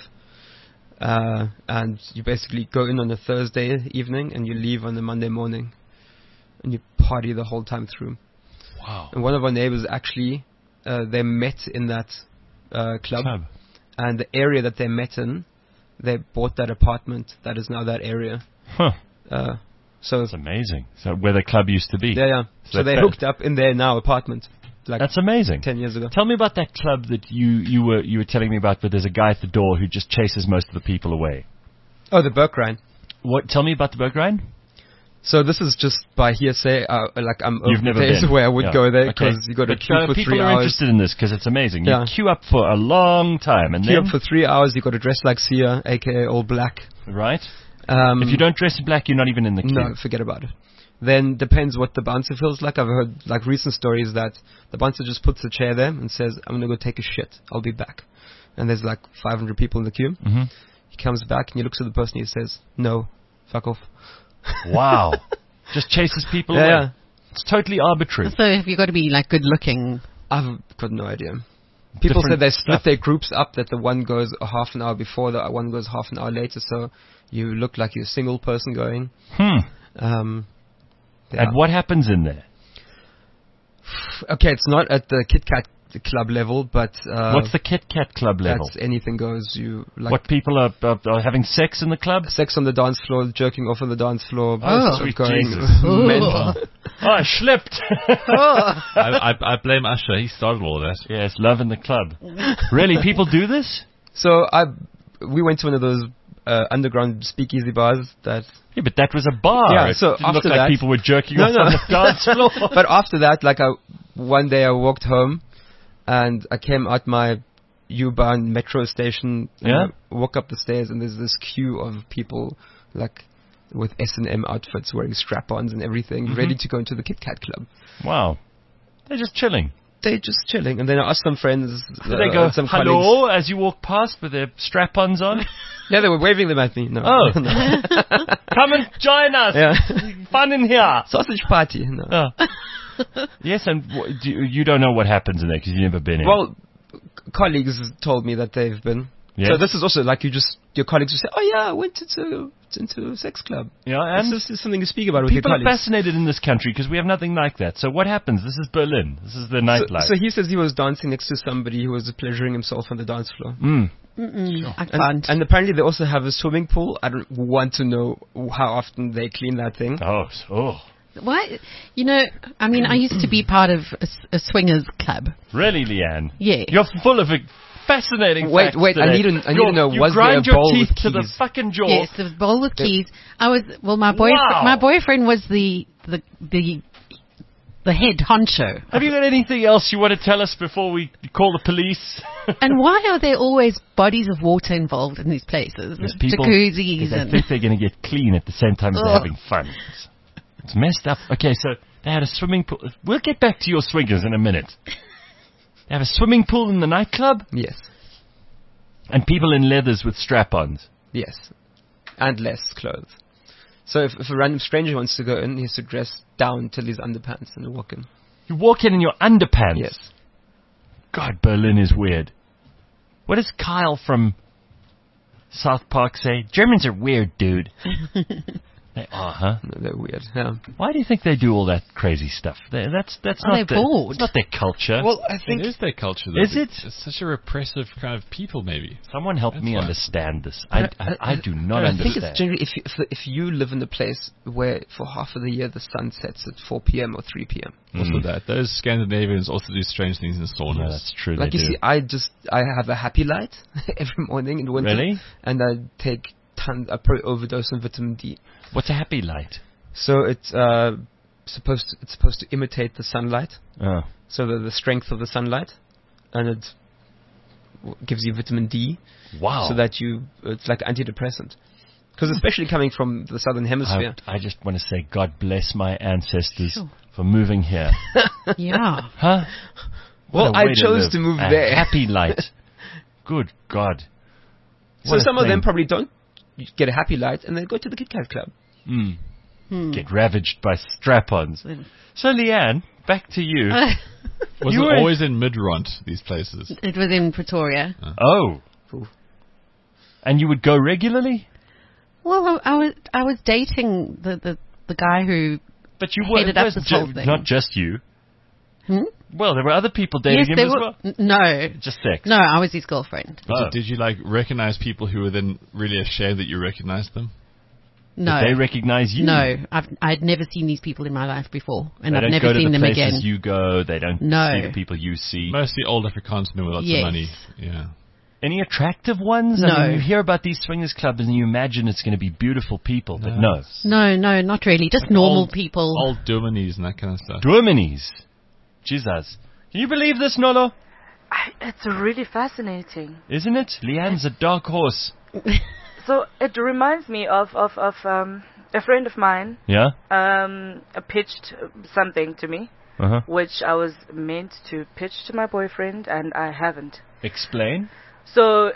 Uh, and you basically go in on a Thursday evening and you leave on a Monday morning, and you party the whole time through. Wow. And one of our neighbors actually, uh, they met in that uh, club, Club. and the area that they met in, they bought that apartment that is now that area. Huh. Uh, so That's amazing. So where the club used to be. yeah, yeah. So So they that- hooked up in their now apartment, like That's amazing. ten years ago. Tell me about that club that you, you were you were telling me about, where there's a guy at the door who just chases most of the people away. Oh, the Bergrein. What? Tell me about the Bergrein. So this is just by hearsay. Uh, like I'm You've over never days been. where I would Yeah. go there Okay. because you got to But, queue uh, for people three are hours. interested in this because it's amazing. You Yeah. queue up for a long time, and Queue then up for three hours. You got to dress like Sia, aka all black. right. Um, If you don't dress in black, you're not even in the queue. no, forget about it. Then depends what the bouncer feels like. I've heard like recent stories that the bouncer just puts a chair there and says, "I'm gonna go take a shit. I'll be back." And there's like five hundred people in the queue. hmm He comes back and he looks at the person and he says, "No, fuck off." Wow. Just chases people Yeah, away. yeah. It's totally arbitrary. So have you got to be like good looking? I've got no idea. People Different say they split stuff. their groups up, that the one goes a half an hour before, the one goes half an hour later, so you look like you're a single person going. Hmm. Um, yeah. And what happens in there? Okay, it's not at the Kit Kat club level, but uh, What's the Kit Kat club level? that's anything goes. You like What people are, are, are having sex in the club? sex on the dance floor, jerking off on the dance floor. Oh, sort of sweet going Jesus. mental. Oh, I slipped. Oh. I, I, I blame Usher. He started all that. Yes, love in the club. Really, people do this? So I, we went to one of those uh, underground speakeasy bars that. Yeah, but that was a bar. Yeah, It so didn't look after like that- people were jerking No, off no. on the dance floor. But after that, like I, one day I walked home, and I came out my U-Bahn metro station. And Yeah? I walk up the stairs, and there's this queue of people, like with S and M outfits, wearing strap-ons and everything, Mhm. ready to go into the Kit Kat club. Wow. They're just chilling. They're just chilling, and then I asked some friends. Do uh, they go, some colleagues. hello, as you walk past with their strap-ons on? Yeah, they were waving them at me. No. Oh. No. Come and join us. Yeah. Fun in here. Sausage party. No. Oh. Yes, and w- do you, you don't know what happens in there because you've never been in. Well, c- colleagues told me that they've been. Yes. So this is also like you just your colleagues will say, "Oh yeah, I went into into a sex club." yeah, It's and just something to speak about with your people are colleagues. fascinated in this country because we have nothing like that. So what happens? This is Berlin. This is the So, nightlife. so he says he was dancing next to somebody who was pleasuring himself on the dance floor. Mm. Mm-mm, I And, can't. and apparently they also have a swimming pool. I don't want to know how often they clean that thing. Oh, s- oh. Why? You know, I mean, I used to be part of a, s- a swingers club. Really, Leanne? Yeah. You're full of a fascinating Wait, facts wait, I today. need to- I need You're- to know, you was there grind a your bowl teeth with to the keys? fucking jaw. Yes, there was bowl with keys. I was well. My boyfriend, Wow. my boyfriend was the the the the head honcho. Have you got anything else you want to tell us before we call the police? And why are there always bodies of water involved in these places? There's people Jacuzzis they and think they're going to get clean at the same time as they're Ugh. having fun. It's, it's messed up. Okay, so they had a swimming pool. We'll get back to your swingers in a minute. They have a swimming pool in the nightclub Yes. and people in leathers with strap-ons. Yes. And less clothes. So if, if a random stranger wants to go in, he has to dress down till his underpants and walk in. You walk in in your underpants. Yes. God, Berlin is weird. What does Kyle from South Park say? Germans are weird, dude. They are, huh? No, they're weird. Yeah. Why do you think they do all that crazy stuff? They, that's that's Are not they their, bored? it's not their culture. Well, I It think is their culture, though. Is it? It's such a repressive kind of people, maybe. Someone help That's me why. understand this. I, But I, I- I do not I understand. think it's generally if you, if, if you live in a place where for half of the year the sun sets at four p.m. or three p.m. Also Mm. that. Those Scandinavians also do strange things in saunas. No, that's true. Like they you do. see, I just I have a happy light every morning in winter, Really? and I take tons. I probably overdose on vitamin D. What's a happy light? So it's uh, supposed to, it's supposed to imitate the sunlight, Oh, so the the strength of the sunlight, and it w- gives you vitamin D, wow. so that you it's like antidepressant. Because especially coming from the southern hemisphere, I, I just want to say, God bless my ancestors Sure. for moving here. yeah. Huh? What well, a I way chose live. to move A there. Happy light. Good God. So What a some of them thing. probably don't get a happy light, and they go to the Kit Kat Club. Mm. Hmm. Get ravaged by strap-ons. So, Leanne, back to you. Was You it were- always in Midrand, these places? It was in Pretoria. Oh. Ooh. And you would go regularly? Well, I, I was I was dating the, the, the guy who. But you were Headed up it was this ju- whole thing. not just you. Hmm? Well, there were other people dating yes, him they as were. well. n- No, Just sex. no, I was his girlfriend. Oh. Did, did you like recognize people who were then really ashamed that you recognized them? No, Did they recognize you? no, I've I'd never seen these people in my life before, and They I've don't never go to seen the them places again. you go. They don't No. see the people you see. Mostly old Afrikaans men with lots Yes. of money. Yeah. Any attractive ones? I No. mean, you hear about these swingers clubs and you imagine it's going to be beautiful people, but No. no. No, no, not really. Just normal old- people. Old Dominis and that kind of stuff. Germany's. Jesus. Can you believe this, Nolo? I, it's really fascinating. Isn't it? Leanne's a dark horse. So it reminds me of of of um, a friend of mine Yeah? um, pitched something to me, Uh-huh. which I was meant to pitch to my boyfriend, and I haven't. Explain. So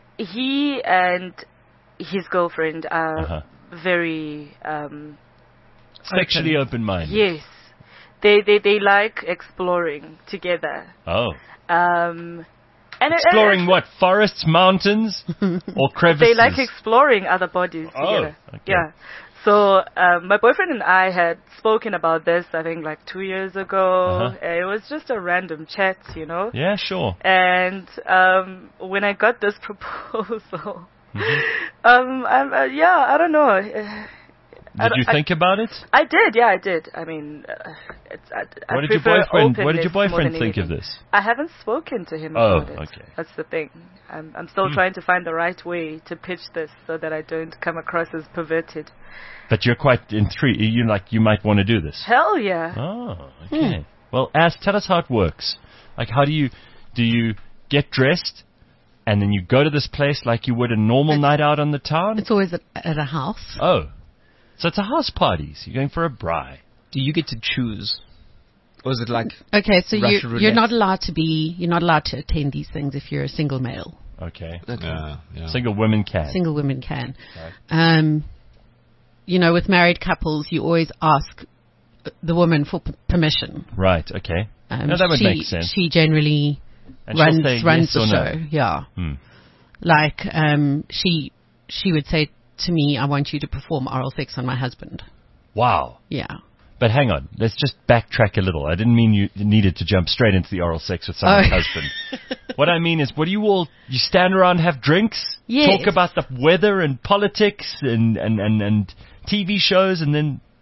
he and his girlfriend are Uh-huh. very um, Sexually open-minded. yes. They, they they like exploring together. Oh. Um, and it- Exploring and what? Forests, mountains, or crevices? They like exploring other bodies Oh, together. okay. Yeah. So um, my boyfriend and I had spoken about this, I think, like two years ago. Uh-huh. Uh, It was just a random chat, you know. Yeah, sure. And um, when I got this proposal, Mm-hmm. um, I'm, uh, yeah, I don't know. Uh, I Did don't- you I- think about it? I did, yeah, I did. I mean, uh, it's, I, I What did your prefer boyfriend What did your openness more boyfriend than think of anything. this? I haven't spoken to him Oh, about it. okay. That's the thing. I'm, I'm still Hmm. trying to find the right way to pitch this so that I don't come across as perverted. But you're quite intrigued. You like you might want to do this. Hell yeah. Oh, okay. Well, ask, tell us how it works. Like, how do you do you get dressed, and then you go to this place like you would a normal It's- night out on the town? It's always at, at a house. Oh, so it's a house party. So you're going for a braai. Do you get to choose, or is it like Okay, so you Russian you're roulette. not allowed to be you're not allowed to attend these things if you're a single male. Okay. okay. Yeah, yeah. Single women can. Single women can. Right. Um, you know, with married couples, you always ask the woman for p- permission. Right. Okay. Um, No, that would she, make sense. She generally And she'll runs say runs yes the or show. no. Yeah, Hmm. like um, she she would say to me, "I want you to perform oral sex on my husband." Wow. Yeah. But hang on, let's just backtrack a little. I didn't mean you needed to jump straight into the oral sex with someone's Oh. husband. What I mean is, what do you all, you stand around, have drinks, Yes. talk about the weather and politics and, and, and, and T V shows, and then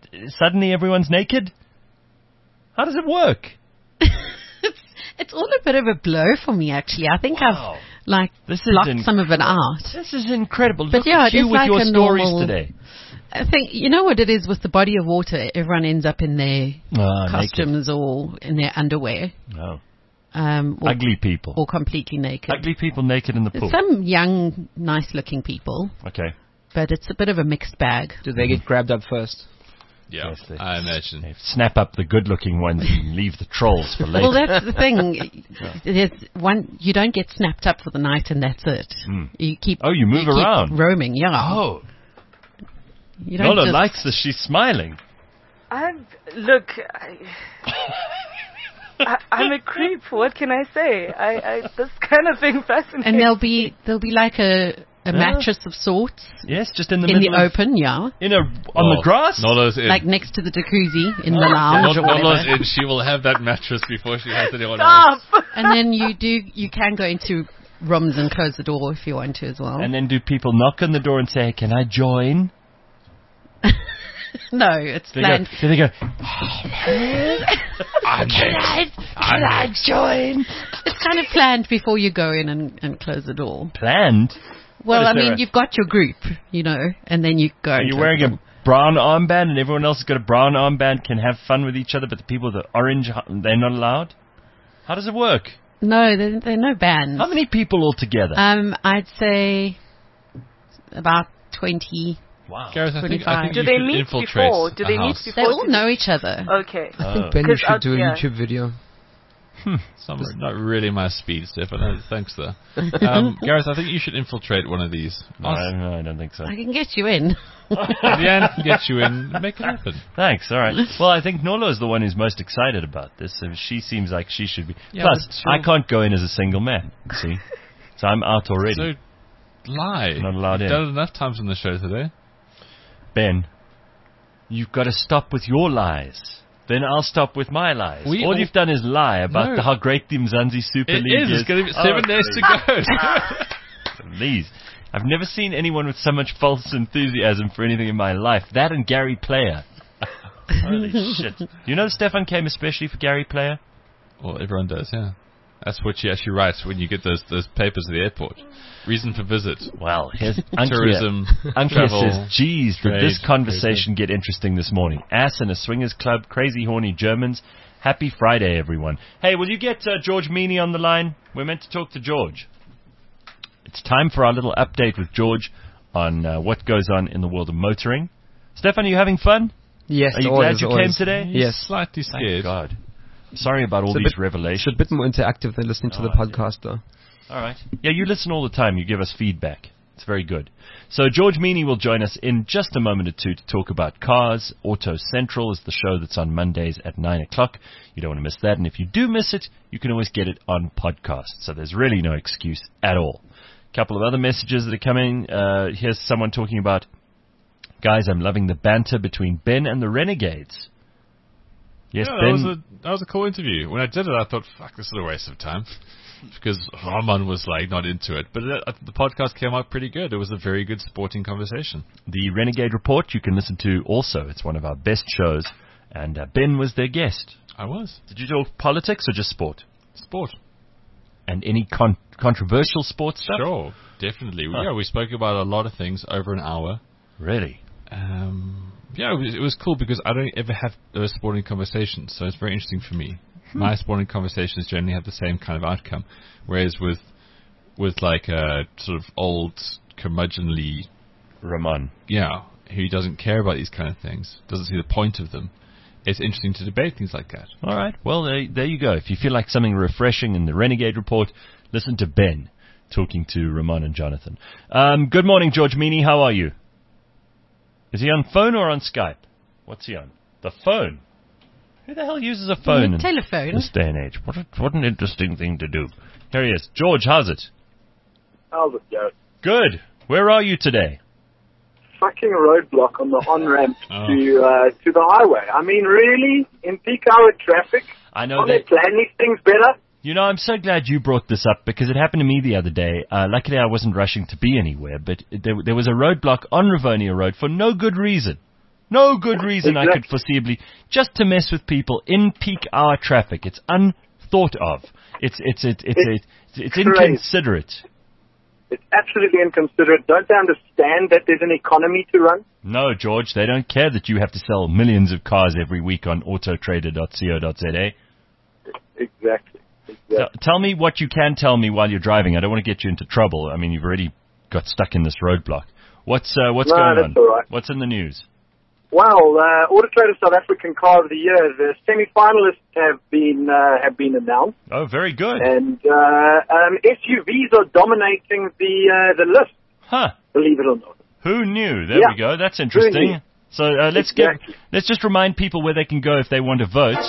suddenly everyone's naked? How does it work? it's, it's all a bit of a blur for me, actually. I think Wow. I've, like, This is blocked inc- some of it out. This is incredible. But Look yeah, at it you is with like your a stories normal- today. I think, you know what it is with the body of water? Everyone ends up in their Ah, naked. costumes or in their underwear. Oh. Um, or, Ugly people. or completely naked. Ugly people naked in the pool. There's some young, nice-looking people, Okay. but it's a bit of a mixed bag. Do they get grabbed up first? Yeah, Yes, they- I imagine. They snap up the good-looking ones and leave the trolls for later. Well, that's the thing. There's one, you don't get snapped up for the night and that's it. Mm. You keep. Oh, you move keep around. roaming. Yeah. Oh, You don't Nola just, likes this. She's smiling. I'm look. I, I, I'm a creep. What can I say? I, I this kind of thing fascinates. And there'll be there'll be like a a Yeah. mattress of sorts Yes, just in the in the middle of, open, yeah, in a on Oh, the grass. Nola's in. like next to the jacuzzi in the Oh, lounge Nol- or Nola's whatever. in. She will have that mattress before she has anyone else. Stop. And then you do you can go into rooms and close the door if you want to as well. And then do people knock on the door and say, "Can I join?" No, it's They go, planned. do they go, I'm "Can I, can I join?" It's kind of planned before you go in and, and close the door. Planned. Well, What, I is there mean, a- you've got your group, you know, and then you go. Are and you close wearing the a door. brown armband and everyone else has got a brown armband can have fun with each other, but the people with the orange, they're not allowed? How does it work? No, there, there are no bands. How many people altogether? Um, I'd say about twenty. wow. Gareth, I think, I think Do you they should meet infiltrate before? Do a they meet house. before? They all to- know each other. Okay. Oh. Ben, you 'Cause should out- do a yeah. YouTube video. Some, not really my speed, Stefan. No, thanks, though. Um, Gareth, I think you should infiltrate one of these. No, Ask- no, I don't think so. I can get you in. Leanne can get you in. Make it happen. Thanks. All right. Well, I think Nola is the one who's most excited about this. So she seems like she should be. Yeah, Plus, but she'll- I can't go in as a single man. See, so I'm out already. So, lie. Not allowed You've in. done it enough times on the show today. Ben, you've got to stop with your lies. Then I'll stop with my lies. We all all- you've done is lie about No. the, how great the Mzansi Super It League is. is. It's going to be Oh, seven days to go. Please. I've never seen anyone with so much false enthusiasm for anything in my life. That and Gary Player. Holy shit. Do you know Stefan came especially for Gary Player? Well, everyone does, yeah. That's what you actually write when you get those those papers at the airport. Reason for visit. Well, here's Ankia. Tourism, Ankia travel, says, geez, did trade, this conversation get interesting this morning? Ass in a swingers club, crazy horny Germans. Happy Friday, everyone. Hey, will you get uh, George Meany on the line? We're meant to talk to George. It's time for our little update with George on uh, what goes on in the world of motoring. Stefan, are you having fun? Yes, Are you always, glad you always. came today? Yes. Slightly Thank scared. God. Sorry about all It's a these bit- revelations. It's a bit more interactive than listening to Oh, the I do. podcast, though. All right. Yeah, you listen all the time. You give us feedback. It's very good. So George Meany will join us in just a moment or two to talk about cars. Auto Central is the show that's on Mondays at nine o'clock. You don't want to miss that. And if you do miss it, you can always get it on podcast. So there's really no excuse at all. A couple of other messages that are coming. Uh, here's someone talking about, guys, I'm loving the banter between Ben and the Renegades. Yes, Yeah, that Ben. was a that was a cool interview. When I did it, I thought, "Fuck, this is a waste of time," because Roman was like not into it. But it, uh, the podcast came out pretty good. It was a very good sporting conversation. The Renegade Report you can listen to also. It's one of our best shows. And uh, Ben was their guest. I was Did you talk politics or just sport? sport. And any con- controversial sports stuff? Sure, definitely. Huh. Yeah, we spoke about a lot of things over an hour. Really? Um, yeah, it was, it was cool because I don't ever have those sporting conversations, so it's very interesting for me. My sporting conversations generally have the same kind of outcome, whereas with with like a sort of old curmudgeonly, Ramon. yeah, who doesn't care about these kind of things, doesn't see the point of them. It's interesting to debate things like that. All right. Well, there, there you go. If you feel like something refreshing in the Renegade Report, listen to Ben talking to Ramon and Jonathan. Um, good morning, George Meany. How are you? Is he on phone or on Skype? What's he on? The phone. Who the hell uses a phone in Telephone. this day and age? What, a, what an interesting thing to do. Here he is. George, how's it? How's it go? Good. Where are you today? Fucking roadblock on the on-ramp Oh. to uh, to the highway. I mean, really? In peak hour traffic? I know Can't they that. plan these things better? You know, I'm so glad you brought this up because it happened to me the other day. Uh, luckily, I wasn't rushing to be anywhere, but there, there was a roadblock on Rivonia Road for no good reason. No good reason I could Exactly. foreseeably just to mess with people in peak hour traffic. It's unthought of. It's it's it's it's it's, it's, it's crazy. inconsiderate. It's absolutely inconsiderate. Don't they understand that there's an economy to run? No, George, they don't care that you have to sell millions of cars every week on autotrader dot co dot za. Exactly. exactly. T- tell me what you can tell me while you're driving. I don't want to get you into trouble. I mean, you've already got stuck in this roadblock. What's uh, what's No, going that's on? all right. What's in the news? Well, uh, Auto Trader South African Car of the Year, the semi-finalists have been uh, have been announced, Oh, very good. and uh, um, S U Vs are dominating the uh, the list. Huh. Believe it or not. Who knew? There Yeah. we go. That's knew? interesting. So uh, let's Exactly. get let's just remind people where they can go if they want to vote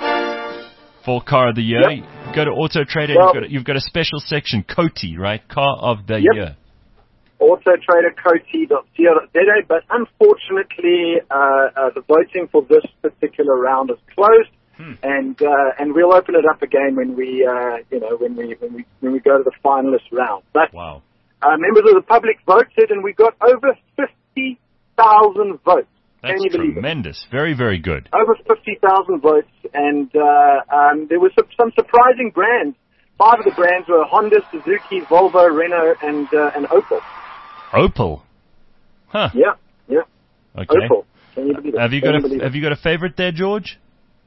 for Car of the Year. Yep. Go to AutoTrader. Well- you've, got a, you've got a special section, COTI, right? Car of the Yep. Year. autotrader coty dot co dot za, but unfortunately, uh, uh, the voting for this particular round is closed, Hmm. and uh, and we'll open it up again when we, uh, you know, when we when we when we go to the finalist round. But Wow. uh, members of the public voted, and we got over fifty thousand votes. That's Can you believe it? tremendous. Very, very good. Over fifty thousand votes, and uh, um, there were some, some surprising brands. Five of the brands were Honda, Suzuki, Volvo, Renault, and uh, and Opel. Opal. Huh. Yeah, yeah. Okay. Opel. Can you believe it? Have you Can got believe a it? Have you got a favorite there, George?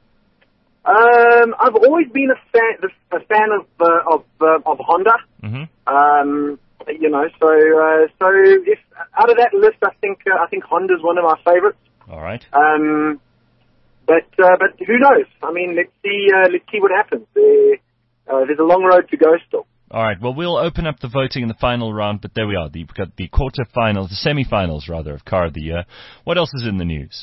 Um, I've always been a fan, a fan of uh, of uh, of Honda. Mm-hmm. Um, you know, so uh, so if out of that list, I think uh, I think Honda's one of my favorites. All right. Um, but uh, but who knows? I mean, let's see uh, let's see what happens. There, uh, there's a long road to go still. All right. Well, we'll open up the voting in the final round, but there we are. The, we've got the quarterfinals, the semi-finals, rather, of Car of the Year. What else is in the news?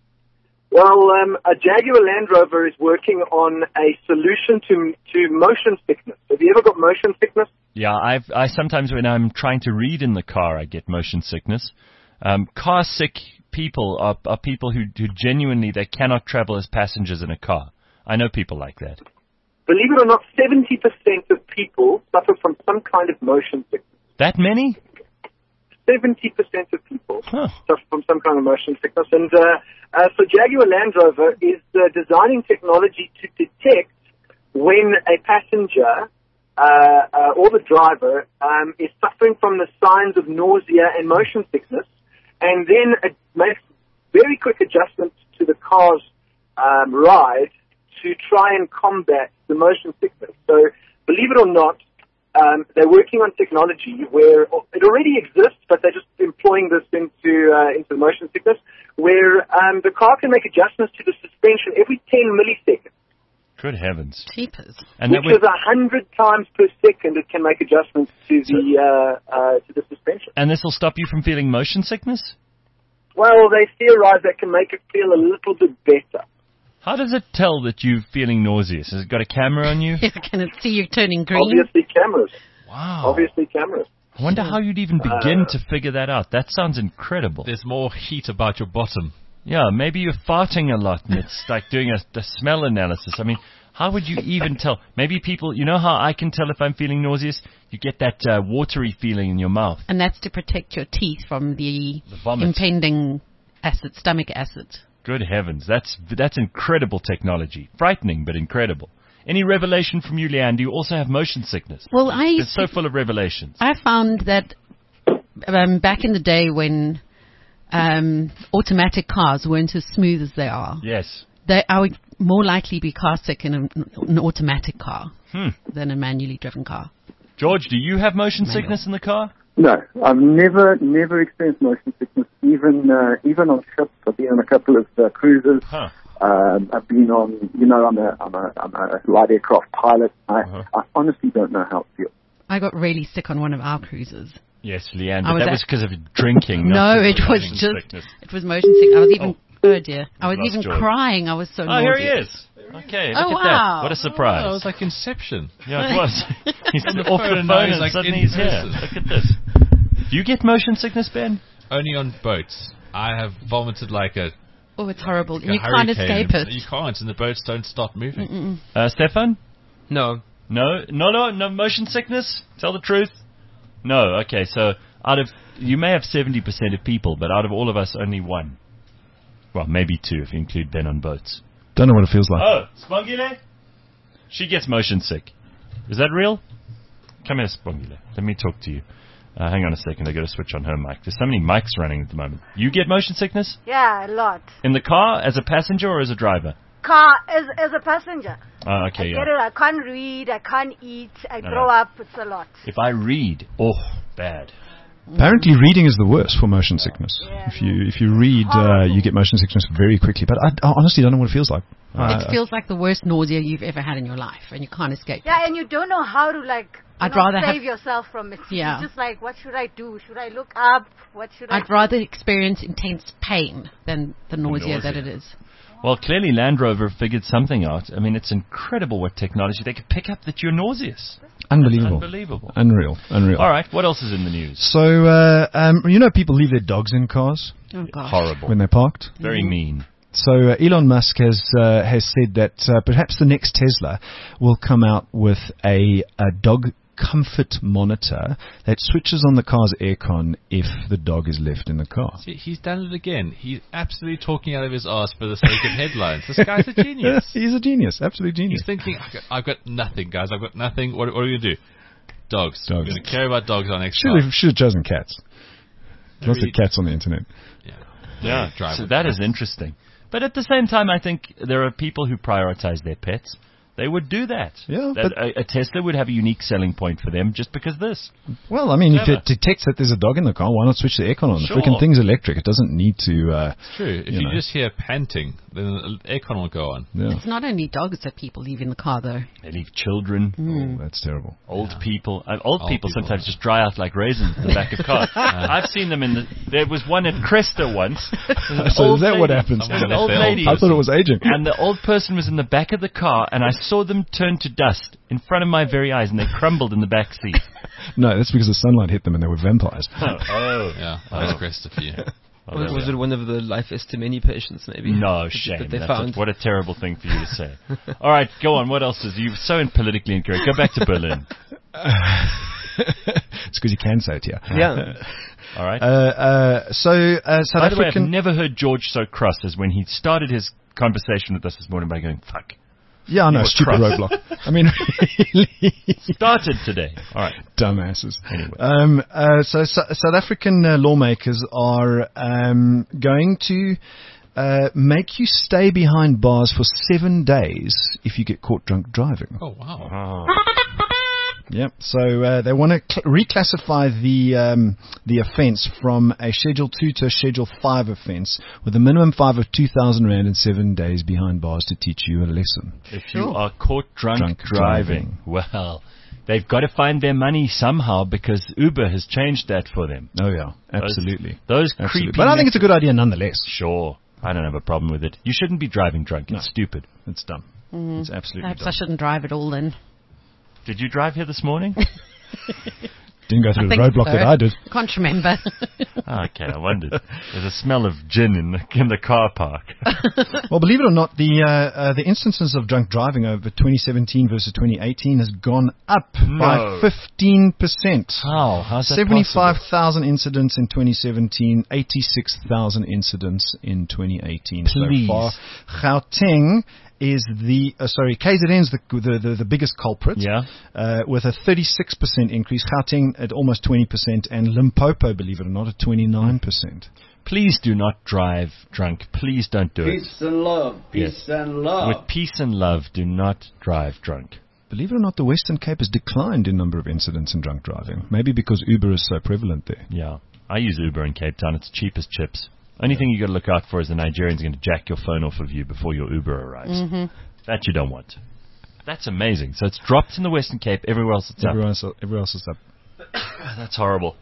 Well, um, a Jaguar Land Rover is working on a solution to to motion sickness. Have you ever got motion sickness? Yeah, I've, I sometimes when I'm trying to read in the car, I get motion sickness. Um, car sick people are, are people who, who genuinely, they cannot travel as passengers in a car. I know people like that. Believe it or not, seventy percent of people suffer from some kind of motion sickness. That many? seventy percent of people Huh. suffer from some kind of motion sickness. And uh, uh, so Jaguar Land Rover is uh, designing technology to detect when a passenger uh, uh, or the driver um, is suffering from the signs of nausea and motion sickness, and then it makes very quick adjustments to the car's um, ride to try and combat the motion sickness. So believe it or not, Um, they're working on technology where it already exists, but they're just employing this into uh, into the motion sickness, where um, the car can make adjustments to the suspension every ten milliseconds, Good heavens. Cheapers. And that which would, is a hundred times per second. It can make adjustments to the uh, uh, to the suspension. and this will stop you from feeling motion sickness? Well, they theorize that can make it feel a little bit better. How does it tell that you're feeling nauseous? Has it got a camera on you? Can it see you turning green? Obviously, cameras. Wow. Obviously, cameras. I wonder how you'd even begin Uh, to figure that out. That sounds incredible. There's more heat about your bottom. Yeah, maybe you're farting a lot and it's like doing a, a smell analysis. I mean, how would you even tell? Maybe people, you know how I can tell if I'm feeling nauseous? You get that uh, watery feeling in your mouth. And that's to protect your teeth from the, The vomit. impending acid, stomach acid. Good heavens, that's that's incredible technology. Frightening, but incredible. Any revelation from you, Leanne? Do you also have motion sickness? Well, I It's so full of revelations. I found that um, back in the day when um, automatic cars weren't as smooth as they are, Yes. they, I would more likely be car sick in a, an automatic car Hmm. than a manually driven car. George, do you have motion Manual. sickness in the car? No, I've never, never experienced motion sickness, even uh, even on ships. I've been on a couple of uh, cruises. Huh. Um, I've been on, you know, I'm a, I'm a, I'm a light aircraft pilot. I, Uh-huh. I honestly don't know how it feels. I got really sick on one of our cruises. Yes, Leanne, I but was that at- was because of drinking. No, not it because of was motion just sickness. it was motion sick. I was even oh, dear, I was lost even George. crying. I was so Oh, here he nauseous. is. Okay, Oh, look at wow. that. What a surprise. Oh, it was like Inception. Yeah, it was. He's On the off phone the and phone now and he's, like, suddenly in he's here. person. Look at this. Do you get motion sickness, Ben? Only on boats. I have vomited like a, Oh, it's horrible. like a You can't hurricane. escape it. You can't, and the boats don't stop moving. Mm-mm. Uh, Stefan? No. No, no, no, no motion sickness? Tell the truth. No, okay, so out of, you may have seventy percent of people, but out of all of us, only one. Well, maybe two if you include Ben on boats. Don't know what it feels like. Oh, Spongile? She gets motion sick. Is that real? Come here, Spongile. Let me talk to you. Uh, hang on a second. I got to switch on her mic. There's so many mics running at the moment. You get motion sickness? Yeah, a lot. In the car, as a passenger or as a driver? Car as as a passenger. Oh, okay, I yeah. get it. I can't read. I can't eat. I No, throw no. up. It's a lot. If I read, oh, bad. Apparently, reading is the worst for motion sickness. Yeah, if you if you read, uh, you get motion sickness very quickly. But I, I honestly don't know what it feels like. Uh, It feels like the worst nausea you've ever had in your life, and you can't escape. Yeah, and you don't know how to like. you I'd know, rather save have- yourself from it. Yeah. You're just like, what should I do? Should I look up? What should I? I'd rather experience intense pain than the nausea, that nausea. it is. Well, clearly Land Rover figured something out. I mean, it's incredible what technology. They could pick up that you're nauseous. unbelievable. Unbelievable. Unreal. Unreal. All right, what else is in the news? So, uh, um, you know, people leave their dogs in cars Oh, gosh. Horrible. when they're parked. Very mean. So uh, Elon Musk has uh, has said that uh, perhaps the next Tesla will come out with a, a dog comfort monitor that switches on the car's aircon if the dog is left in the car. See, he's done it again. He's absolutely talking out of his ass for the sake of headlines. This guy's a genius. He's a genius, absolute genius. He's thinking, I've got, I've got nothing, guys. I've got nothing. What, what are we going to do? Dogs. Dogs. We're going to care about dogs on next Should have, should have chosen cats. Lots Very- of cats on the internet. Yeah. Yeah, Drive so with that pets. is interesting. But at the same time, I think there are people who prioritize their pets. They would do that. Yeah, that but- a, a Tesla would have a unique selling point for them just because this. Well, I mean, if Clever. it detects that there's a dog in the car, why not switch the aircon on? Sure. The freaking thing's electric. It doesn't need to. Uh, It's true. If you you, know. just hear panting, then the aircon will go on. yeah. It's not only dogs that people leave in the car, though. They leave children, Oh, that's terrible. old people. Uh, old, Old people people, sometimes yeah. just dry out like raisins in the back of cars. I've seen them in the. There was one at Cresta once. So is that what happens? An old An old lady. I thought it was aging. And the old person was in the back of the car, and I saw them turn to dust in front of my very eyes, and they crumbled in the back seat. No, that's because the sunlight hit them and they were vampires. Oh, oh. Yeah, that's Cresta for you. Oh, Was, there was we it one of the life estimony patients, maybe? No, that- shame. That they That's found. a- what a terrible thing for you to say. All right, go on. What else is you so politically incorrect? Go back to Berlin. It's because you can say it here. Yeah. All right. Uh, uh, so uh, South By the way, I've African. never heard George so cross as when he started his conversation with us this morning by going, fuck. yeah, I know, were stupid cross. roadblock. I mean, really. Started today. All right. Dumbasses. Anyway. Um, uh, so, so South African uh, lawmakers are um, going to uh, make you stay behind bars for seven days if you get caught drunk driving. Oh, wow. Oh. Yep. So uh, they want to cl- reclassify the um, the offence from a Schedule Two to a Schedule Five offence, with a minimum fine of two thousand rand and seven days behind bars to teach you a lesson. If you are caught drunk, Drunk driving, well, they've got to find their money somehow because Uber has changed that for them. Oh yeah, absolutely. Those absolutely. creepy. But I think it's a good idea nonetheless. Sure. I don't have a problem with it. You shouldn't be driving drunk. It's No. stupid. It's dumb. It's absolutely Perhaps I dumb. shouldn't drive at all then. Did you drive here this morning? Didn't go through the think roadblock so. that I did. Can't remember. Ah, okay, I wondered. There's a smell of gin in the, in the car park. Well, believe it or not, the uh, uh, the instances of drunk driving over twenty seventeen versus twenty eighteen has gone up No. by fifteen percent. How? How's that seventy-five possible? thousand incidents in twenty seventeen, eighty-six thousand incidents in twenty eighteen Please. so far. Gauteng is the, uh, sorry, K Z N is the, the, the, the biggest culprit, Yeah. uh, with a thirty-six percent increase. Gauteng at almost twenty percent, and Limpopo, believe it or not, at twenty-nine percent. Please do not drive drunk. Please don't do Peace and love. Yes. Peace and it. love. With peace and love, do not drive drunk. Believe it or not, the Western Cape has declined in number of incidents in drunk driving. Maybe because Uber is so prevalent there. Yeah. I use Uber in Cape Town. It's cheap as chips. Only thing you got to look out for is the Nigerian's going to jack your phone off of you before your Uber arrives. Mm-hmm. That you don't want. That's amazing. So it's dropped in the Western Cape. Everywhere else it's up. Everyone else, everyone else is up. That's horrible.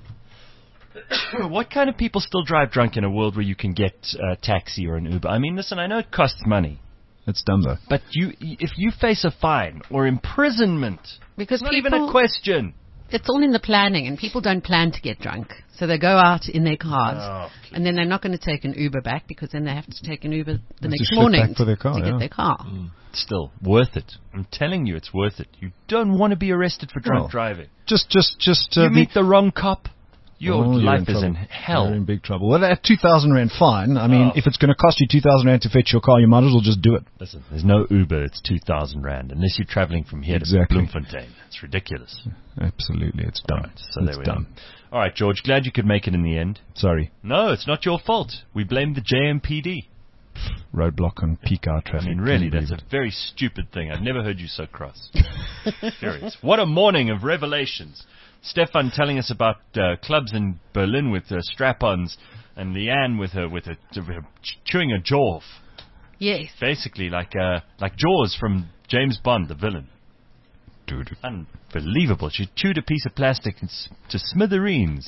What kind of people still drive drunk in a world where you can get a taxi or an Uber? I mean, listen, I know it costs money, It's dumb though. but you, if you face a fine or imprisonment, Because it's not people, even a question. it's all in the planning, and people don't plan to get drunk. So they go out in their cars, Oh, and then they're not going to take an Uber back because then they have to take an Uber the Have to next ship morning back for their car, to yeah. get their car. Still worth it. I'm telling you, it's worth it. You don't want to be arrested for drunk Well, driving. Just, just, just. Uh, You the- meet the wrong cop, Your Oh, you're life in is in trouble. hell. You're in big trouble. Well, at two thousand rand fine, I mean, Oh. if it's going to cost you two thousand rand to fetch your car, you might as well just do it. Listen, there's no Uber. It's two thousand rand unless you're traveling from here Exactly. to Bloemfontein. It's ridiculous. Absolutely, it's dumb. All right, so it's there we dumb. are. All right, George. Glad you could make it in the end. Sorry, No, it's not your fault. We blame the J M P D. roadblock on peak hour I traffic. mean, really, Can't that's a believe very stupid thing. I've never heard you so cross. Furious. What a morning of revelations. Stefan telling us about uh, clubs in Berlin with uh, strap-ons, and Leanne with her with her, with her ch- chewing a jaw off. Yes. Basically, like uh, like Jaws from James Bond, the villain. Dude. Unbelievable. She chewed a piece of plastic and s- to smithereens.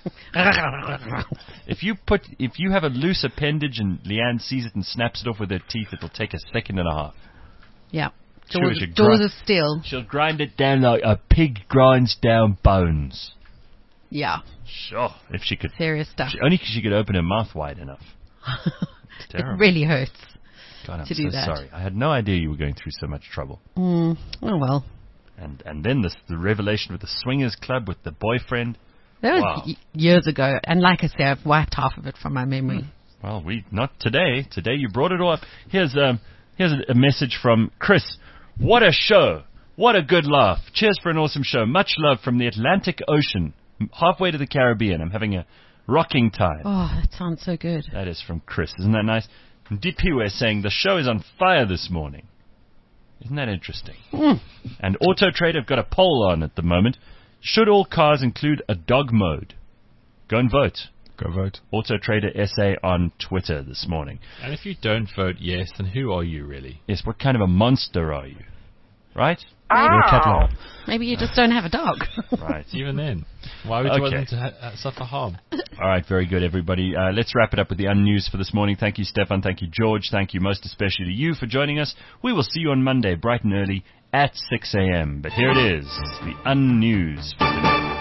If you put, if you have a loose appendage and Leanne sees it and snaps it off with her teeth, it'll take a second and a half. Yeah. Sure, Jaws, she gri- jaws of steel. She'll grind it down like a pig grinds down bones. Yeah. Sure, if she could. Serious stuff. She, only 'cause she could open her mouth wide enough. It's It terrible. really hurts. God, I'm to so do that. sorry. I had no idea you were going through so much trouble. Mm. Oh well. And and then this the revelation with the swingers club with the boyfriend. That was Wow. y- years ago, and like I say, I've wiped half of it from my memory. Well, we not today. Today you brought it all up. Here's um here's a, a message from Chris. What a show! What a good laugh! Cheers for an awesome show. Much love from the Atlantic Ocean, halfway to the Caribbean. I'm having a rocking time. Oh, that sounds so good. That is from Chris. Isn't that nice? And D P we're saying the show is on fire this morning. Isn't that interesting? Mm. And Auto Trader have got a poll on at the moment. Should all cars include a dog mode? Go and vote. Go vote. Auto Trader S A on Twitter this morning. And if you don't vote yes, then who are you really? Yes, what kind of a monster are you? Right? You're a cat lover. Maybe you just don't have a dog. Right. Even then, why would you want Okay. them to ha- uh, suffer harm? All right, very good, everybody. Uh, let's wrap it up with the unnews for this morning. Thank you, Stefan. Thank you, George. Thank you most especially to you for joining us. We will see you on Monday, bright and early, at six a.m. But here it is, the unnews for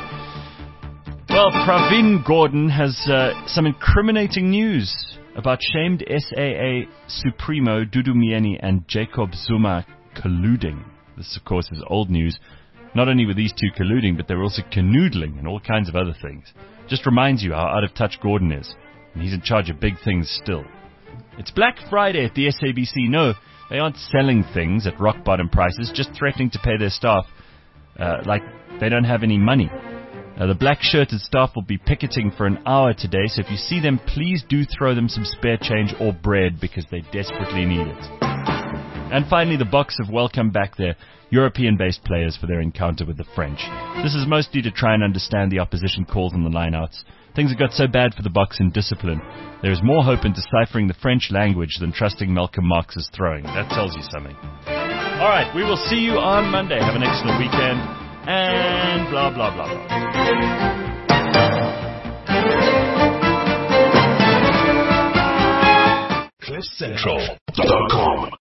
today. Well, Pravin Gordon has uh, some incriminating news about shamed S A A Supremo Dudu Mieni and Jacob Zuma colluding. This, of course, is old news. Not only were these two colluding, but they were also canoodling and all kinds of other things. Just reminds you how out of touch Gordon is. And he's in charge of big things still. It's Black Friday at the S A B C. No, they aren't selling things at rock bottom prices, just threatening to pay their staff uh, like they don't have any money. Uh, the black shirted staff will be picketing for an hour today, so if you see them, please do throw them some spare change or bread because they desperately need it. And finally, the Boks have welcomed back their European-based players for their encounter with the French. This is mostly to try and understand the opposition calls on the lineouts. Things have got so bad for the Boks in discipline. There is more hope in deciphering the French language than trusting Malcolm Marx's throwing. That tells you something. All right, we will see you on Monday. Have an excellent weekend. And blah, blah, blah, blah. cliff central dot com